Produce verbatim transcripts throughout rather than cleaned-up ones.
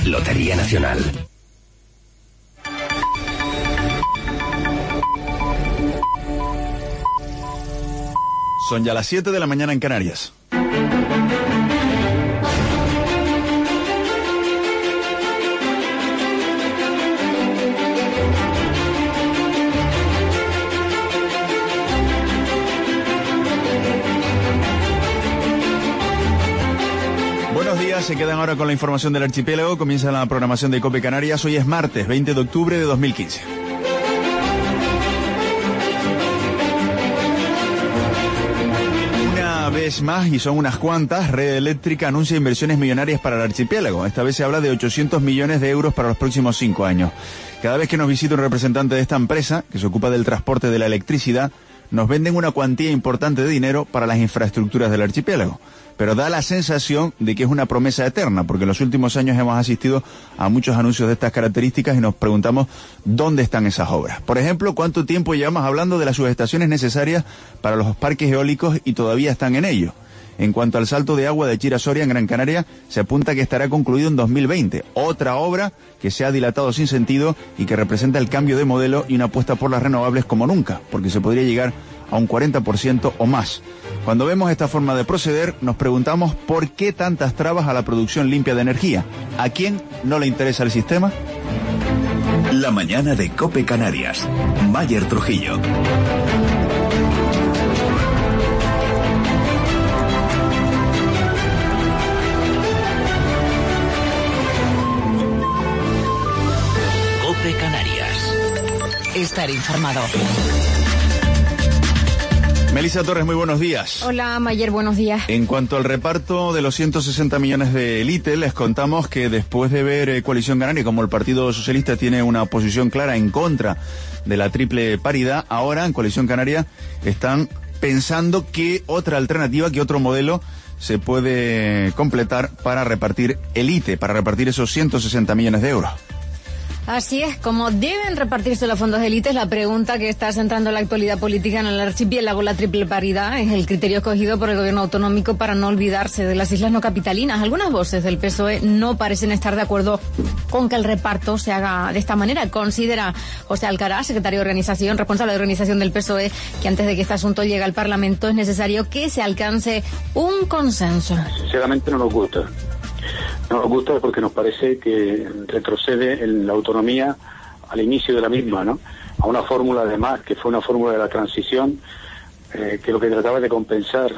Lotería Nacional. Son ya las siete de la mañana en Canarias. Buenos días, se quedan ahora con la información del archipiélago. Comienza la programación de COPE Canarias. Hoy es martes, veinte de octubre de dos mil quince. Una vez más, y son unas cuantas, Red Eléctrica anuncia inversiones millonarias para el archipiélago. Esta vez se habla de ochocientos millones de euros para los próximos cinco años. Cada vez que nos visita un representante de esta empresa, que se ocupa del transporte de la electricidad, nos venden una cuantía importante de dinero para las infraestructuras del archipiélago. Pero da la sensación de que es una promesa eterna, porque en los últimos años hemos asistido a muchos anuncios de estas características y nos preguntamos dónde están esas obras. Por ejemplo, ¿cuánto tiempo llevamos hablando de las subestaciones necesarias para los parques eólicos y todavía están en ello? En cuanto al salto de agua de Chira-Soria en Gran Canaria, se apunta que estará concluido en dos mil veinte. Otra obra que se ha dilatado sin sentido y que representa el cambio de modelo y una apuesta por las renovables como nunca, porque se podría llegar a un cuarenta por ciento o más. Cuando vemos esta forma de proceder, nos preguntamos por qué tantas trabas a la producción limpia de energía. ¿A quién no le interesa el sistema? La mañana de COPE Canarias. Mayer Trujillo. COPE Canarias. Estar informado. Melissa Torres, muy buenos días. Hola, Mayer, buenos días. En cuanto al reparto de los ciento sesenta millones de Elite, les contamos que después de ver eh, Coalición Canaria, como el Partido Socialista tiene una posición clara en contra de la triple paridad, ahora en Coalición Canaria están pensando qué otra alternativa, qué otro modelo se puede completar para repartir Elite, para repartir esos ciento sesenta millones de euros. Así es, como deben repartirse los fondos de élite, la pregunta que está centrando la actualidad política en el archipiélago, la triple paridad, es el criterio escogido por el gobierno autonómico para no olvidarse de las islas no capitalinas. Algunas voces del P S O E no parecen estar de acuerdo con que el reparto se haga de esta manera. Considera José Alcaraz, secretario de organización, responsable de organización del P S O E, que antes de que este asunto llegue al Parlamento es necesario que se alcance un consenso. Sinceramente no nos gusta. No nos gusta porque nos parece que retrocede en la autonomía al inicio de la misma, ¿no? A una fórmula además que fue una fórmula de la transición eh, que lo que trataba de compensar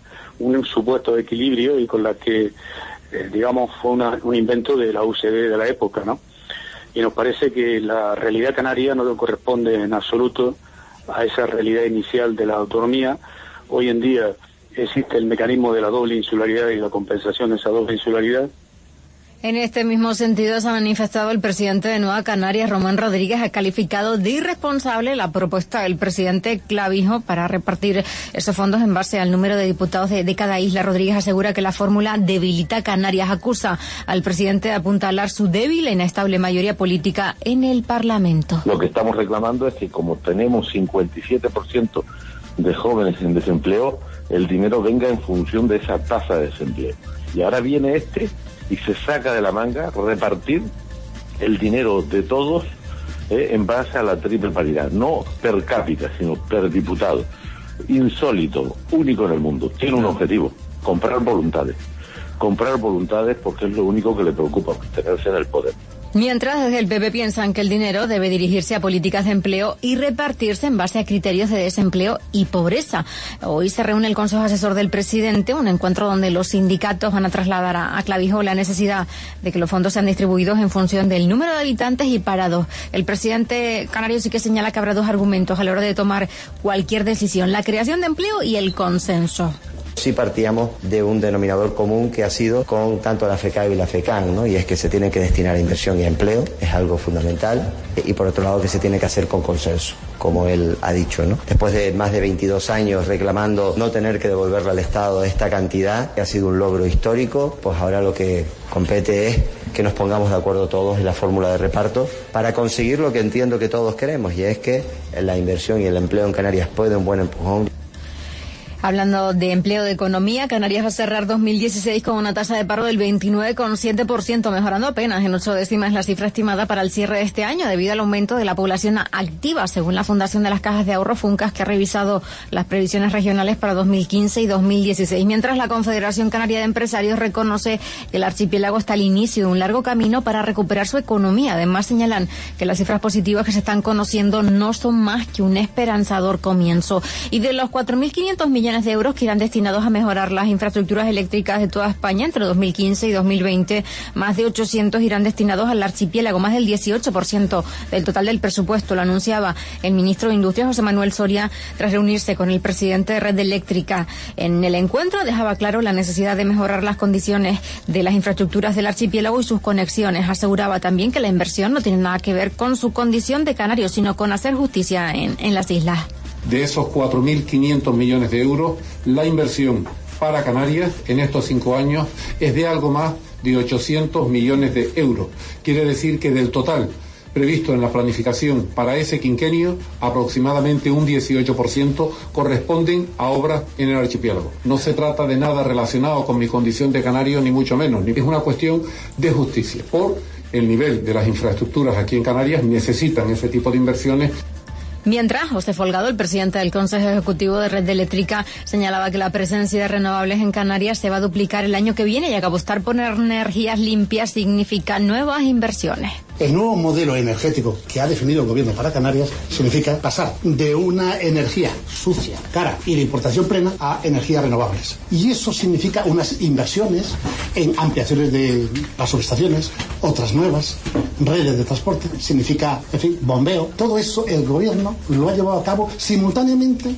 un supuesto equilibrio y con la que, eh, digamos, fue una, un invento de la U C D de la época, ¿no? Y nos parece que la realidad canaria no corresponde en absoluto a esa realidad inicial de la autonomía. Hoy en día existe el mecanismo de la doble insularidad y la compensación de esa doble insularidad. En este mismo sentido se ha manifestado el presidente de Nueva Canarias, Román Rodríguez, ha calificado de irresponsable la propuesta del presidente Clavijo para repartir esos fondos en base al número de diputados de, de cada isla. Rodríguez asegura que la fórmula debilita a Canarias, acusa al presidente de apuntalar su débil e inestable mayoría política en el Parlamento. Lo que estamos reclamando es que como tenemos cincuenta y siete por ciento de jóvenes en desempleo, el dinero venga en función de esa tasa de desempleo. Y ahora viene este y se saca de la manga repartir el dinero de todos eh, en base a la triple paridad, no per cápita, sino per diputado. Insólito, único en el mundo. Tiene un objetivo: comprar voluntades. Comprar voluntades porque es lo único que le preocupa, mantenerse en el poder. Mientras, desde el P P piensan que el dinero debe dirigirse a políticas de empleo y repartirse en base a criterios de desempleo y pobreza. Hoy se reúne el Consejo Asesor del Presidente, un encuentro donde los sindicatos van a trasladar a, a Clavijo la necesidad de que los fondos sean distribuidos en función del número de habitantes y parados. El presidente canario sí que señala que habrá dos argumentos a la hora de tomar cualquier decisión: la creación de empleo y el consenso. Sí partíamos de un denominador común que ha sido con tanto la FECAIO y la FECAN, ¿no? Y es que se tiene que destinar a inversión y a empleo, es algo fundamental, y por otro lado que se tiene que hacer con consenso, como él ha dicho, ¿no? Después de más de veintidós años reclamando no tener que devolverle al Estado esta cantidad, que ha sido un logro histórico, pues ahora lo que compete es que nos pongamos de acuerdo todos en la fórmula de reparto para conseguir lo que entiendo que todos queremos, y es que la inversión y el empleo en Canarias puede un buen empujón. Hablando de empleo, de economía, Canarias va a cerrar dos mil dieciséis con una tasa de paro del veintinueve coma siete por ciento, mejorando apenas en ocho décimas la cifra estimada para el cierre de este año debido al aumento de la población activa, según la Fundación de las Cajas de Ahorro Funcas, que ha revisado las previsiones regionales para dos mil quince y dos mil dieciséis. Mientras la Confederación Canaria de Empresarios reconoce que el archipiélago está al inicio de un largo camino para recuperar su economía. Además, señalan que las cifras positivas que se están conociendo no son más que un esperanzador comienzo. Y de los cuatro mil quinientos millones de euros que irán destinados a mejorar las infraestructuras eléctricas de toda España entre dos mil quince y dos mil veinte, más de ochocientos irán destinados al archipiélago, más del dieciocho por ciento del total del presupuesto. Lo anunciaba el ministro de Industria, José Manuel Soria, tras reunirse con el presidente de Red Eléctrica. En el encuentro dejaba claro la necesidad de mejorar las condiciones de las infraestructuras del archipiélago y sus conexiones. Aseguraba también que la inversión no tiene nada que ver con su condición de canario, sino con hacer justicia en, en las islas. De esos cuatro mil quinientos millones de euros, la inversión para Canarias en estos cinco años es de algo más de ochocientos millones de euros. Quiere decir que del total previsto en la planificación para ese quinquenio, aproximadamente un dieciocho por ciento corresponden a obras en el archipiélago. No se trata de nada relacionado con mi condición de canario, ni mucho menos. Es una cuestión de justicia. Por el nivel de las infraestructuras aquí en Canarias necesitan ese tipo de inversiones. Mientras, José Folgado, el presidente del Consejo Ejecutivo de Red Eléctrica, señalaba que la presencia de renovables en Canarias se va a duplicar el año que viene, y que apostar por energías limpias significa nuevas inversiones. El nuevo modelo energético que ha definido el gobierno para Canarias significa pasar de una energía sucia, cara y de importación plena a energías renovables. Y eso significa unas inversiones en ampliaciones de las subestaciones, otras nuevas, redes de transporte, significa, en fin, bombeo. Todo eso el gobierno lo ha llevado a cabo simultáneamente.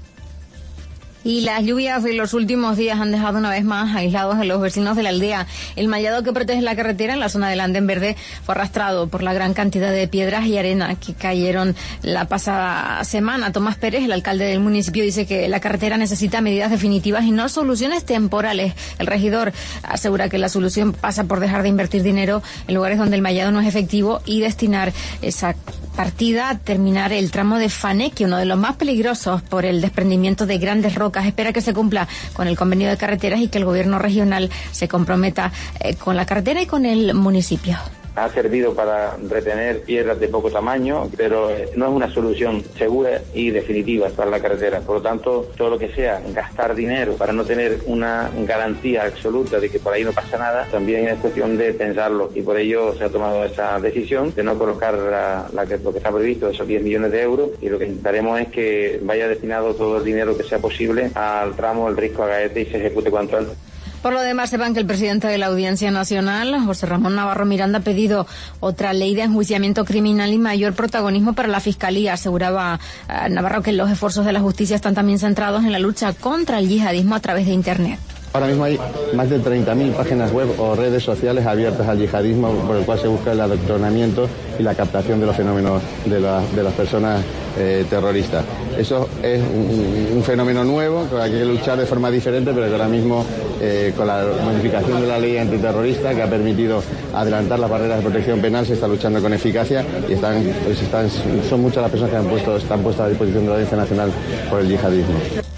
Y las lluvias de los últimos días han dejado una vez más aislados a los vecinos de la aldea. El mallado que protege la carretera en la zona del Andén Verde fue arrastrado por la gran cantidad de piedras y arena que cayeron la pasada semana. Tomás Pérez, el alcalde del municipio, dice que la carretera necesita medidas definitivas y no soluciones temporales. El regidor asegura que la solución pasa por dejar de invertir dinero en lugares donde el mallado no es efectivo y destinar esa partida a terminar el tramo de Faneque, uno de los más peligrosos por el desprendimiento de grandes rocas. Espera que se cumpla con el convenio de carreteras y que el gobierno regional se comprometa eh, con la carretera y con el municipio. Ha servido para retener piedras de poco tamaño, pero no es una solución segura y definitiva para la carretera. Por lo tanto, todo lo que sea gastar dinero para no tener una garantía absoluta de que por ahí no pasa nada, también es cuestión de pensarlo. Y por ello se ha tomado esa decisión de no colocar la, la, lo que está previsto, esos diez millones de euros, y lo que intentaremos es que vaya destinado todo el dinero que sea posible al tramo El Risco-Agaete y se ejecute cuanto antes. Por lo demás, sepan que el presidente de la Audiencia Nacional, José Ramón Navarro Miranda, ha pedido otra ley de enjuiciamiento criminal y mayor protagonismo para la Fiscalía. Aseguraba uh, Navarro que los esfuerzos de la justicia están también centrados en la lucha contra el yihadismo a través de Internet. Ahora mismo hay más de treinta mil páginas web o redes sociales abiertas al yihadismo, por el cual se busca el adoctrinamiento y la captación de los fenómenos de, la, de las personas eh, terroristas. Eso es un, un fenómeno nuevo, con el que hay que luchar de forma diferente, pero que ahora mismo, eh, con la modificación de la ley antiterrorista, que ha permitido adelantar las barreras de protección penal, se está luchando con eficacia y están, pues están, son muchas las personas que han puesto, están puestas a disposición de la Audiencia Nacional por el yihadismo.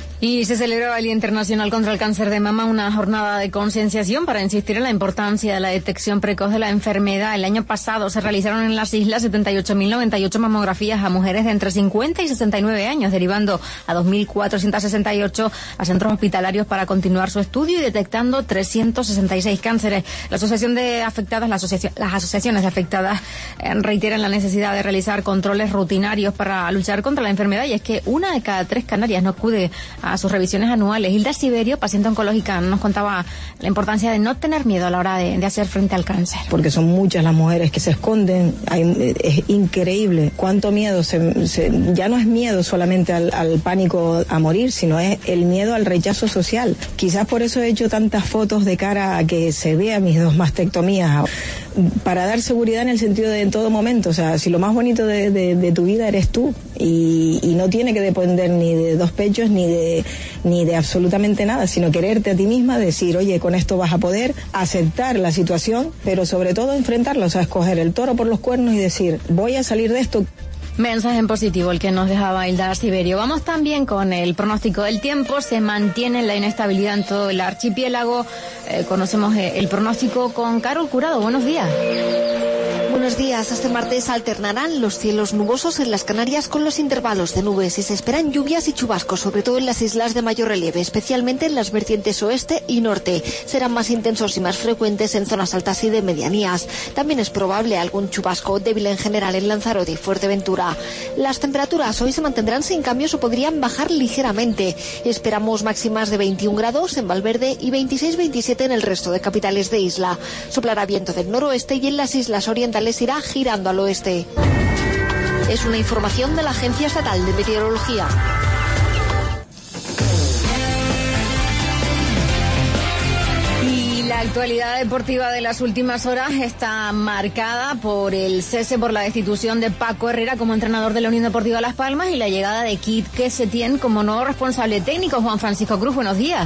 Y se celebró el Día Internacional contra el Cáncer de Mama, una jornada de concienciación para insistir en la importancia de la detección precoz de la enfermedad. El año pasado se realizaron en las islas setenta y ocho mil noventa y ocho mamografías a mujeres de entre cincuenta y sesenta y nueve años, derivando a dos mil cuatrocientos sesenta y ocho a centros hospitalarios para continuar su estudio y detectando trescientos sesenta y seis cánceres. La Asociación de Afectadas, la asociación, las asociaciones de afectadas eh, reiteran la necesidad de realizar controles rutinarios para luchar contra la enfermedad, y es que una de cada tres canarias no acude a a sus revisiones anuales. Hilda Siberio, paciente oncológica, nos contaba la importancia de no tener miedo a la hora de, de hacer frente al cáncer. Porque son muchas las mujeres que se esconden. Hay, es increíble cuánto miedo. Se, se, ya no es miedo solamente al, al pánico a morir, sino es el miedo al rechazo social. Quizás por eso he hecho tantas fotos de cara a que se vea mis dos mastectomías, para dar seguridad en el sentido de en todo momento. O sea, si lo más bonito de, de, de tu vida eres tú, y, y no tiene que depender ni de dos pechos ni de ni de absolutamente nada, sino quererte a ti misma, decir, oye, con esto vas a poder aceptar la situación, pero sobre todo enfrentarla, o sea, escoger el toro por los cuernos y decir, voy a salir de esto. Mensaje en positivo el que nos dejaba Hilda Siberio. Vamos también con el pronóstico del tiempo. Se mantiene la inestabilidad en todo el archipiélago. Eh, conocemos el pronóstico con Carol Curado. Buenos días. Buenos días. Este martes alternarán los cielos nubosos en las Canarias con los intervalos de nubes y se esperan lluvias y chubascos, sobre todo en las islas de mayor relieve, especialmente en las vertientes oeste y norte. Serán más intensos y más frecuentes en zonas altas y de medianías. También es probable algún chubasco débil en general en Lanzarote y Fuerteventura. Las temperaturas hoy se mantendrán sin cambios o podrían bajar ligeramente. Esperamos máximas de veintiún grados en Valverde y veintiséis veintisiete en el resto de capitales de isla. Soplará viento del noroeste y en las islas orientales les irá girando al oeste. Es una información de la Agencia Estatal de Meteorología. Y la actualidad deportiva de las últimas horas está marcada por el cese por la destitución de Paco Herrera como entrenador de la Unión Deportiva Las Palmas y la llegada de Quique Setién como nuevo responsable técnico. Juan Francisco Cruz, buenos días.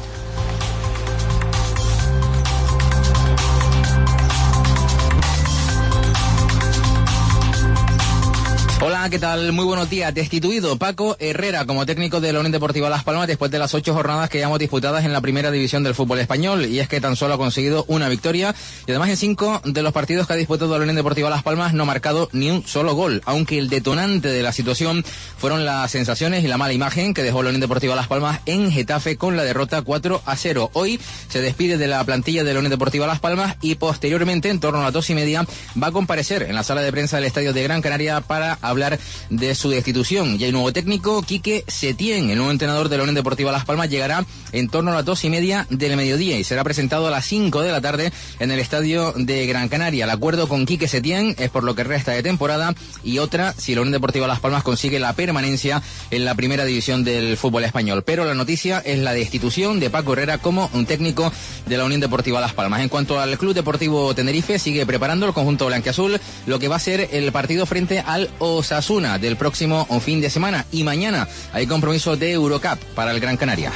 Hola, ¿qué tal? Muy buenos días. Destituido Paco Herrera como técnico de la Unión Deportiva Las Palmas después de las ocho jornadas que llevamos disputadas en la primera división del fútbol español. Y es que tan solo ha conseguido una victoria y además en cinco de los partidos que ha disputado la Unión Deportiva Las Palmas no ha marcado ni un solo gol. Aunque el detonante de la situación fueron las sensaciones y la mala imagen que dejó la Unión Deportiva Las Palmas en Getafe con la derrota cuatro a cero. Hoy se despide de la plantilla de la Unión Deportiva Las Palmas y posteriormente, en torno a las dos y media, va a comparecer en la sala de prensa del Estadio de Gran Canaria para hablar de su destitución. Y el nuevo técnico, Quique Setién, el nuevo entrenador de la Unión Deportiva Las Palmas, llegará en torno a las dos y media del mediodía y será presentado a las cinco de la tarde en el Estadio de Gran Canaria. El acuerdo con Quique Setién es por lo que resta de temporada y otra si la Unión Deportiva Las Palmas consigue la permanencia en la primera división del fútbol español. Pero la noticia es la destitución de Paco Herrera como un técnico de la Unión Deportiva Las Palmas. En cuanto al Club Deportivo Tenerife, sigue preparando el conjunto blanquiazul lo que va a ser el partido frente al Osasuna del próximo fin de semana, y mañana hay compromiso de Eurocup para el Gran Canaria.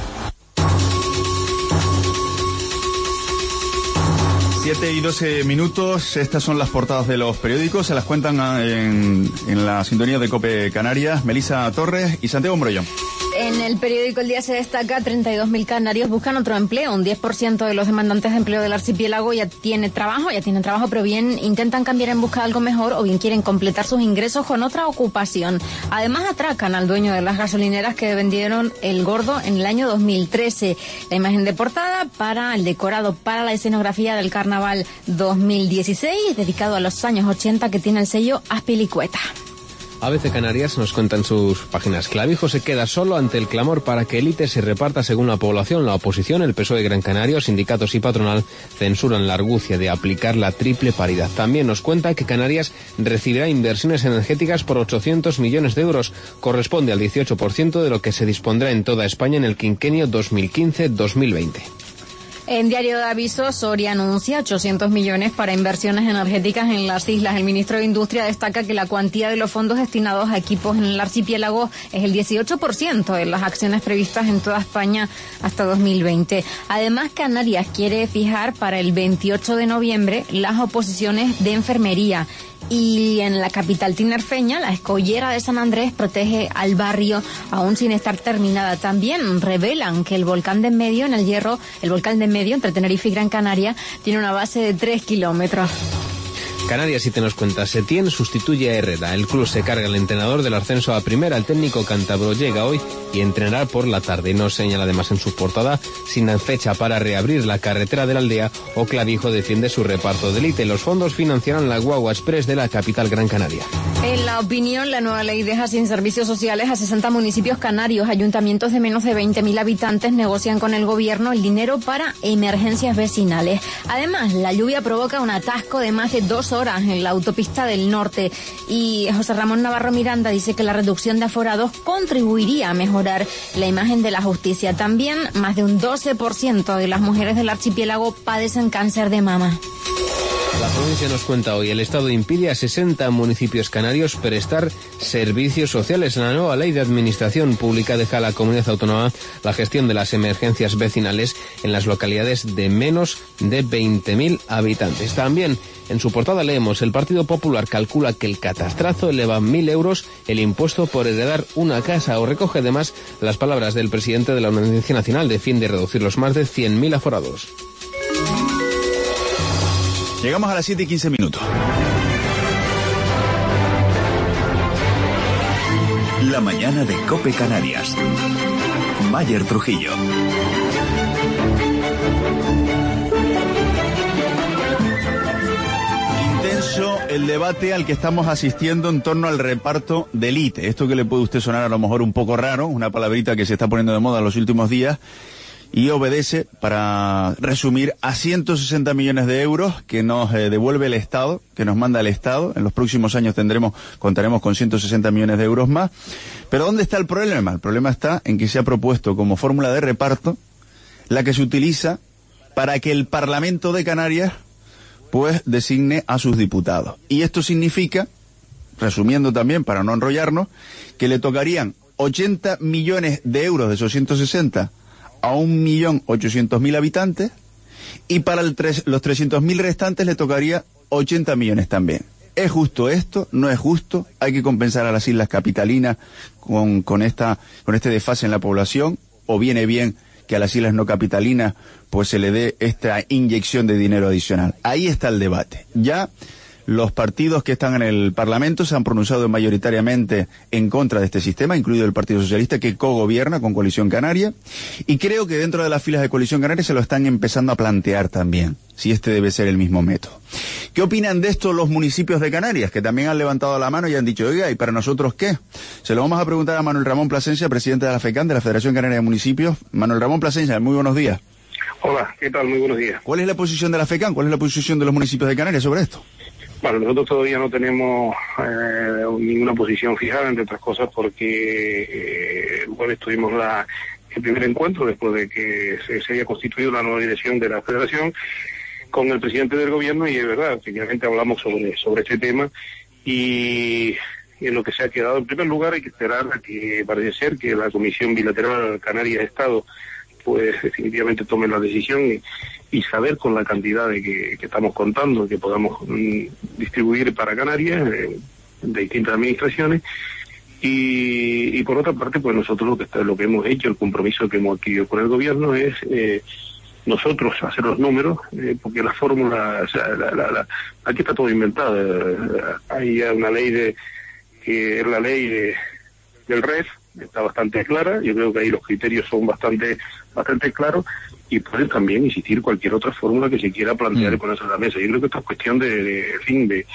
siete y doce minutos, estas son las portadas de los periódicos, se las cuentan en, en la sintonía de COPE Canarias, Melissa Torres y Santiago Embrollón. En el periódico El Día se destaca treinta y dos mil canarios buscan otro empleo. Un diez por ciento de los demandantes de empleo del archipiélago ya tiene trabajo, ya tienen trabajo, pero bien intentan cambiar en busca de algo mejor o bien quieren completar sus ingresos con otra ocupación. Además atracan al dueño de las gasolineras que vendieron el gordo en el año dos mil trece. La imagen de portada para el decorado para la escenografía del Carnaval dos mil dieciséis, dedicado a los años ochenta, que tiene el sello Azpilicueta. A B C Canarias nos cuenta en sus páginas: Clavijo se queda solo ante el clamor para que élite se reparta según la población. La oposición, el P S O E Gran Canaria, sindicatos y patronal censuran la argucia de aplicar la triple paridad. También nos cuenta que Canarias recibirá inversiones energéticas por ochocientos millones de euros. Corresponde al dieciocho por ciento de lo que se dispondrá en toda España en el quinquenio dos mil quince dos mil veinte. En Diario de Aviso, Soria anuncia ochocientos millones para inversiones energéticas en las islas. El ministro de Industria destaca que la cuantía de los fondos destinados a equipos en el archipiélago es el dieciocho por ciento de las acciones previstas en toda España hasta dos mil veinte. Además, Canarias quiere fijar para el veintiocho de noviembre las oposiciones de enfermería. Y en la capital tinerfeña, la escollera de San Andrés protege al barrio aún sin estar terminada. También revelan que el volcán de en medio, en el Hierro, el volcán de en medio, entre Tenerife y Gran Canaria, tiene una base de tres kilómetros. Canarias sí te nos cuenta: Setién sustituye a Herrera. El club se carga al entrenador del ascenso a primera. El técnico cántabro llega hoy y entrenará por la tarde. Nos señala además en su portada: sin fecha para reabrir la carretera de la aldea, o Clavijo defiende su reparto de élite. Los fondos financiarán la Guagua Express de la capital Gran Canaria. En La Opinión, la nueva ley deja sin servicios sociales a sesenta municipios canarios. Ayuntamientos de menos de veinte mil habitantes negocian con el gobierno el dinero para emergencias vecinales. Además, la lluvia provoca un atasco de más de dos horas en la autopista del norte, y José Ramón Navarro Miranda dice que la reducción de aforados contribuiría a mejorar la imagen de la justicia. También más de un doce por ciento de las mujeres del archipiélago padecen cáncer de mama. La provincia nos cuenta hoy, el Estado impide a sesenta municipios canarios prestar servicios sociales. La nueva ley de administración pública deja a la comunidad autónoma la gestión de las emergencias vecinales en las localidades de menos de veinte mil habitantes. También en su portada leemos, el Partido Popular calcula que el catastrazo eleva mil euros el impuesto por heredar una casa, o recoge además las palabras del presidente de la Audiencia Nacional, defiende reducir los más de cien mil aforados. Llegamos a las siete y quince minutos. La mañana de COPE Canarias. Mayer Trujillo. Intenso el debate al que estamos asistiendo en torno al reparto del I T E. Esto que le puede usted sonar a lo mejor un poco raro, una palabrita que se está poniendo de moda en los últimos días, y obedece, para resumir, a ciento sesenta millones de euros que nos eh, devuelve el Estado, que nos manda el Estado. En los próximos años tendremos, contaremos con ciento sesenta millones de euros más. Pero ¿dónde está el problema? El problema está en que se ha propuesto como fórmula de reparto la que se utiliza para que el Parlamento de Canarias pues designe a sus diputados. Y esto significa, resumiendo también para no enrollarnos, que le tocarían ochenta millones de euros de esos ciento sesenta a un millón ochocientos mil habitantes, y para el tres, los trescientos mil restantes le tocaría ochenta millones también. ¿Es justo esto? ¿No es justo? ¿Hay que compensar a las islas capitalinas con, con, esta, con este desfase en la población? ¿O viene bien que a las islas no capitalinas pues se le dé esta inyección de dinero adicional? Ahí está el debate. Ya los partidos que están en el Parlamento se han pronunciado mayoritariamente en contra de este sistema, incluido el Partido Socialista, que cogobierna con Coalición Canaria, y creo que dentro de las filas de Coalición Canaria se lo están empezando a plantear también, si este debe ser el mismo método. ¿Qué opinan de esto los municipios de Canarias, que también han levantado la mano y han dicho, oiga, ¿y para nosotros qué? Se lo vamos a preguntar a Manuel Ramón Plasencia, presidente de la FECAN, de la Federación Canaria de Municipios. Manuel Ramón Plasencia, muy buenos días. Hola, ¿qué tal? Muy buenos días. ¿Cuál es la posición de la FECAN? ¿Cuál es la posición de los municipios de Canarias sobre esto? Bueno, nosotros todavía no tenemos eh, ninguna posición fijada, entre otras cosas porque, eh, bueno, estuvimos la, el primer encuentro después de que se, se haya constituido la nueva dirección de la Federación con el presidente del gobierno, y es verdad, efectivamente hablamos sobre, sobre este tema, y, y en lo que se ha quedado, en primer lugar hay que esperar a que parece ser que la Comisión Bilateral Canarias-Estado pues definitivamente tome la decisión y, y saber con la cantidad de que, que estamos contando, que podamos mm, distribuir para Canarias, eh, de distintas administraciones, y, y por otra parte, pues nosotros lo que está, lo que hemos hecho, el compromiso que hemos adquirido con el gobierno es eh, nosotros hacer los números, eh, porque la fórmula, o sea, la, la, la, aquí está todo inventado. Eh, hay una ley de que es la ley de, del R E F, está bastante clara. Yo creo que ahí los criterios son bastante bastante claros, y puede también existir cualquier otra fórmula que se quiera plantear mm. y ponerse a la mesa. Yo creo que esto es cuestión de, de en fin, de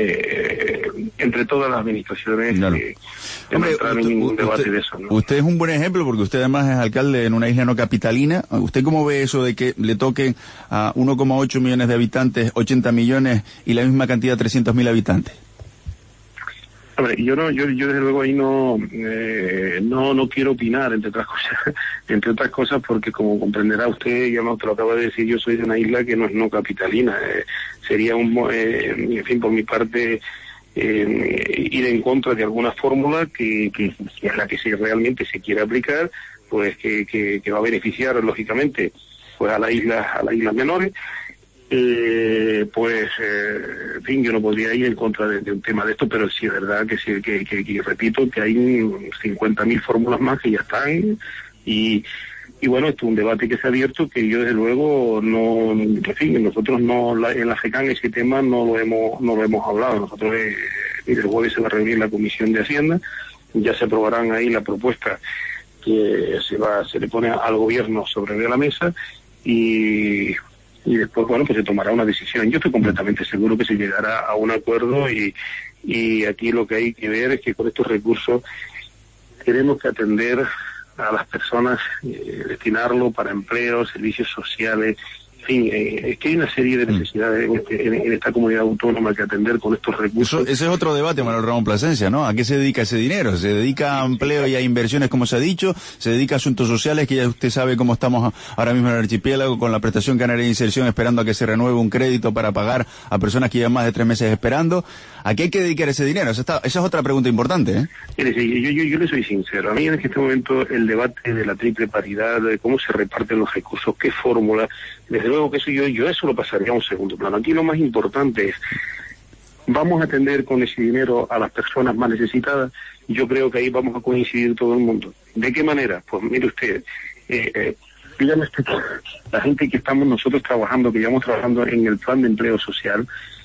eh, entre todas las administraciones, claro. de, de Hombre, no entrar en ningún usted, debate de eso, ¿no? Usted es un buen ejemplo, porque usted además es alcalde en una isla no capitalina. ¿Usted cómo ve eso de que le toquen a uno coma ocho millones de habitantes ochenta millones y la misma cantidad trescientos mil habitantes? Hombre, yo no, yo, yo desde luego ahí no, eh, no, no quiero opinar, entre otras cosas, entre otras cosas, porque como comprenderá usted, ya no te lo acabo de decir, yo soy de una isla que no es no capitalina. Eh, sería un, eh, en fin, por mi parte, eh, ir en contra de alguna fórmula que, que, que es la que se, realmente se quiere aplicar, pues que, que, que va a beneficiar lógicamente pues a las islas, a las islas menores. Eh, pues, eh, en fin, yo no podría ir en contra de, de un tema de esto, pero sí es verdad que, sí, que, que, que repito, que hay cincuenta mil fórmulas más que ya están, y, y bueno, esto es un debate que se ha abierto, que yo desde luego no, en fin, nosotros no, la, en la FECAN ese tema no lo hemos, no lo hemos hablado. Nosotros, eh, el jueves se va a reunir la Comisión de Hacienda, ya se aprobarán ahí la propuesta que se va, se le pone al gobierno sobre la mesa, y y después, bueno, pues se tomará una decisión. Yo estoy completamente seguro que se llegará a un acuerdo, y, y aquí lo que hay que ver es que con estos recursos tenemos que atender a las personas, eh, destinarlo para empleo, servicios sociales, En fin, eh, es que hay una serie de necesidades en, este, en, en esta comunidad autónoma que atender con estos recursos. Eso, ese es otro debate, Manuel Ramón Plasencia, ¿no? ¿A qué se dedica ese dinero? ¿Se dedica a empleo y a inversiones, como se ha dicho? ¿Se dedica a asuntos sociales, que ya usted sabe cómo estamos ahora mismo en el archipiélago con la prestación canaria de inserción, esperando a que se renueve un crédito para pagar a personas que llevan más de tres meses esperando? ¿A qué hay que dedicar ese dinero? Esa, está, esa es otra pregunta importante, ¿eh? Mire, sí, yo, yo, yo le soy sincero. A mí en este momento el debate de la triple paridad, de cómo se reparten los recursos, qué fórmula, desde luego que eso yo, yo eso lo pasaría a un segundo plano. Aquí lo más importante es, vamos a atender con ese dinero a las personas más necesitadas. Yo creo que ahí vamos a coincidir todo el mundo. ¿De qué manera? Pues mire usted, eh, eh, dígame usted, la gente que estamos nosotros trabajando, que llevamos trabajando en el plan de empleo social,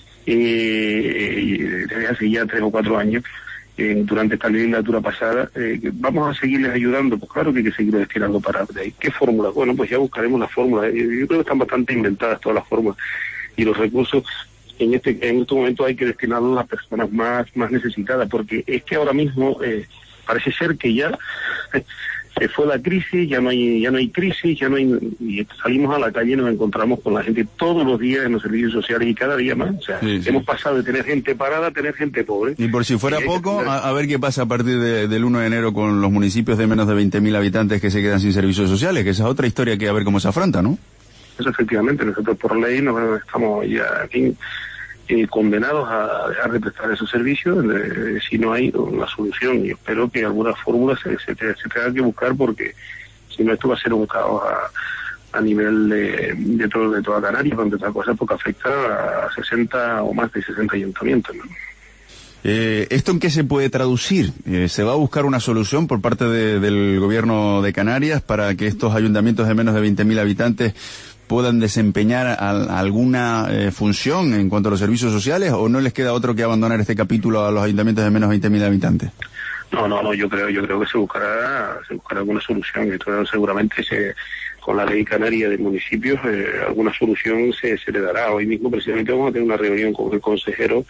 eh, desde hace ya tres o cuatro años, eh, durante esta legislatura pasada, eh, vamos a seguirles ayudando. Pues claro que hay que seguir destinando para de ahí. ¿Qué fórmula? Bueno, pues ya buscaremos las fórmulas. Yo, yo creo que están bastante inventadas todas las fórmulas y los recursos. En este en este momento hay que destinarlos a las personas más más necesitadas, porque es que ahora mismo eh, parece ser que ya se fue la crisis, ya no hay ya no hay crisis, ya no hay, y salimos a la calle y nos encontramos con la gente todos los días en los servicios sociales y cada día más. O sea, sí, sí. Hemos pasado de tener gente parada a tener gente pobre. Y por si fuera poco, a, a ver qué pasa a partir de, del uno de enero con los municipios de menos de veinte mil habitantes que se quedan sin servicios sociales, que esa es otra historia que a ver cómo se afronta, ¿no? Eso efectivamente, nosotros por ley nos estamos ya aquí eh, condenados a dejar de prestar esos servicios eh, si no hay una solución, y espero que alguna fórmula se, se, se tenga que buscar, porque si no esto va a ser un caos a, a nivel de, de, todo, de toda Canarias, donde esta cosa porque afecta a sesenta o más de sesenta ayuntamientos, ¿no? Eh, ¿Esto en qué se puede traducir? Eh, ¿Se va a buscar una solución por parte de, del gobierno de Canarias para que estos ayuntamientos de menos de veinte mil habitantes puedan desempeñar al, alguna eh, función en cuanto a los servicios sociales, o no les queda otro que abandonar este capítulo a los ayuntamientos de menos de veinte mil habitantes? No, no, no, yo creo, yo creo que se buscará, se buscará alguna solución. Esto seguramente se, con la ley canaria de municipios, eh, alguna solución se, se le dará. Hoy mismo precisamente vamos a tener una reunión con el consejero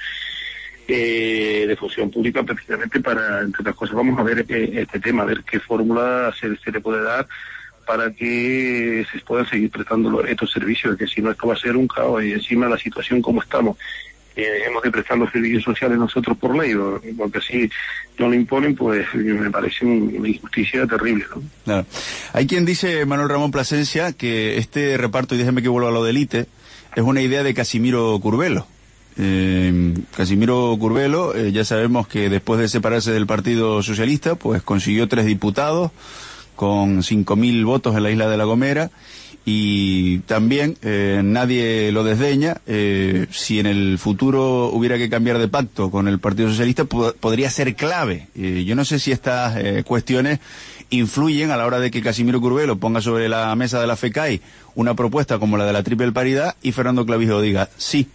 eh, de función pública, precisamente para, entre otras cosas, vamos a ver eh, este tema, a ver qué fórmula se, se le puede dar para que se puedan seguir prestando estos servicios, que si no esto va a ser un caos, y encima la situación como estamos, eh, hemos de prestar los servicios sociales nosotros por ley, porque si no lo imponen, pues me parece una injusticia terrible, ¿no? Claro. Hay quien dice, Manuel Ramón Plasencia, que este reparto, y déjeme que vuelva a lo del I T E, es una idea de Casimiro Curvelo. Eh, Casimiro Curvelo, eh, ya sabemos que después de separarse del Partido Socialista, pues consiguió tres diputados con cinco mil votos en la isla de La Gomera, y también eh, nadie lo desdeña. Eh, si en el futuro hubiera que cambiar de pacto con el Partido Socialista, po podría ser clave. Eh, yo no sé si estas eh, cuestiones influyen a la hora de que Casimiro Curvelo ponga sobre la mesa de la FECAI una propuesta como la de la triple paridad y Fernando Clavijo diga sí.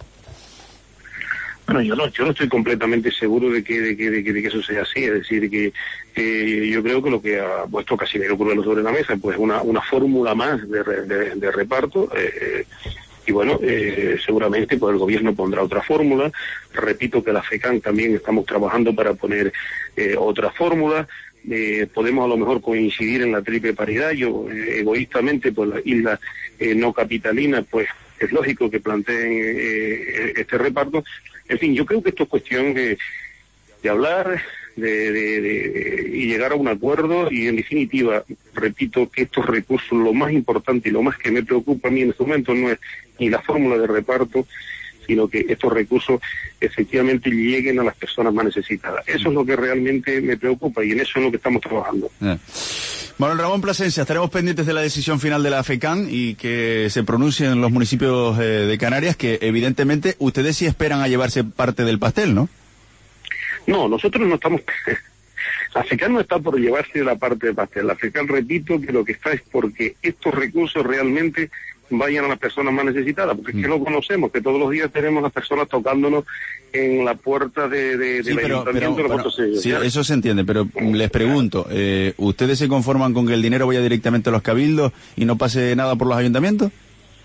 Bueno, yo no, yo no estoy completamente seguro de que, de que, de que, de que eso sea así. Es decir, que eh, yo creo que lo que ha puesto Casimiro Curvelo sobre la mesa, pues una, una fórmula más de, re, de, de reparto. Eh, y bueno, eh, seguramente pues el gobierno pondrá otra fórmula. Repito que la FECAN también estamos trabajando para poner eh, otra fórmula. Eh, podemos a lo mejor coincidir en la triple paridad. Yo, eh, egoístamente, pues las islas eh, no capitalinas, pues es lógico que planteen eh, este reparto. En fin, yo creo que esto es cuestión de, de hablar de, de, de, y llegar a un acuerdo, y en definitiva, repito que estos recursos, lo más importante y lo más que me preocupa a mí en este momento no es ni la fórmula de reparto, sino que estos recursos efectivamente lleguen a las personas más necesitadas. Eso es lo que realmente me preocupa, y en eso es lo que estamos trabajando. Eh. Manuel Ramón Plasencia, estaremos pendientes de la decisión final de la FECAN y que se pronuncien los municipios eh, de Canarias, que evidentemente ustedes sí esperan a llevarse parte del pastel, ¿no? No, nosotros no estamos... La FECAN no está por llevarse la parte del pastel. La FECAN, repito, que lo que está es porque estos recursos realmente vayan a las personas más necesitadas, porque mm. es que no conocemos, que todos los días tenemos las personas tocándonos en la puerta de, de, sí, del pero, ayuntamiento. Pero, de bueno, sellos, sí, eso se entiende, pero les pregunto, eh, ¿ustedes se conforman con que el dinero vaya directamente a los cabildos y no pase nada por los ayuntamientos?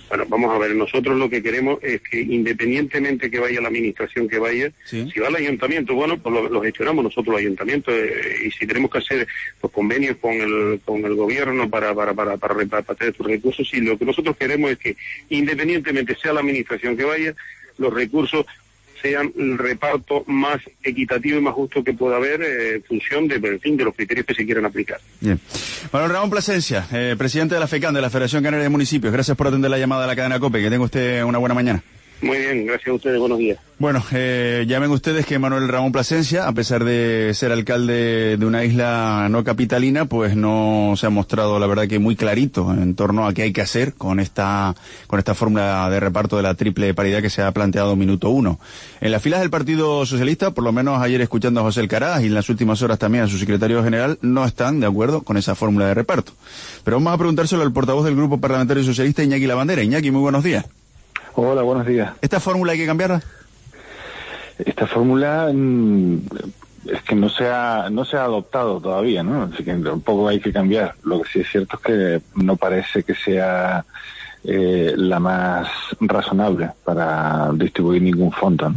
Bueno, vamos a ver, nosotros lo que queremos es que independientemente que vaya la administración que vaya, sí. Si va al ayuntamiento, bueno, pues lo, lo gestionamos nosotros los ayuntamientos, eh, y si tenemos que hacer pues, convenios con el con el gobierno para para para para repartir estos recursos, sí, lo que nosotros queremos es que independientemente sea la administración que vaya, los recursos sean el reparto más equitativo y más justo que pueda haber eh, en función de, en fin, de los criterios que se quieran aplicar. Bien. Manuel Ramón Plasencia, eh, presidente de la FECAN, de la Federación Canaria de Municipios, gracias por atender la llamada de la cadena COPE, que tenga usted una buena mañana. Muy bien, gracias a ustedes, buenos días. Bueno, eh, ya ven ustedes que Manuel Ramón Plasencia, a pesar de ser alcalde de una isla no capitalina, pues no se ha mostrado, la verdad, que muy clarito en torno a qué hay que hacer con esta con esta fórmula de reparto de la triple paridad que se ha planteado minuto uno. En las filas del Partido Socialista, por lo menos ayer escuchando a José Alcaraz y en las últimas horas también a su secretario general, no están de acuerdo con esa fórmula de reparto. Pero vamos a preguntárselo al portavoz del Grupo Parlamentario Socialista, Iñaki Lavandera. Iñaki, muy buenos días. Hola, buenos días. ¿Esta fórmula hay que cambiarla? Esta fórmula mmm, es que no se ha no se ha adoptado todavía, ¿no? Así que tampoco hay que cambiar. Lo que sí es cierto es que no parece que sea eh, la más razonable para distribuir ningún fondo, ¿no?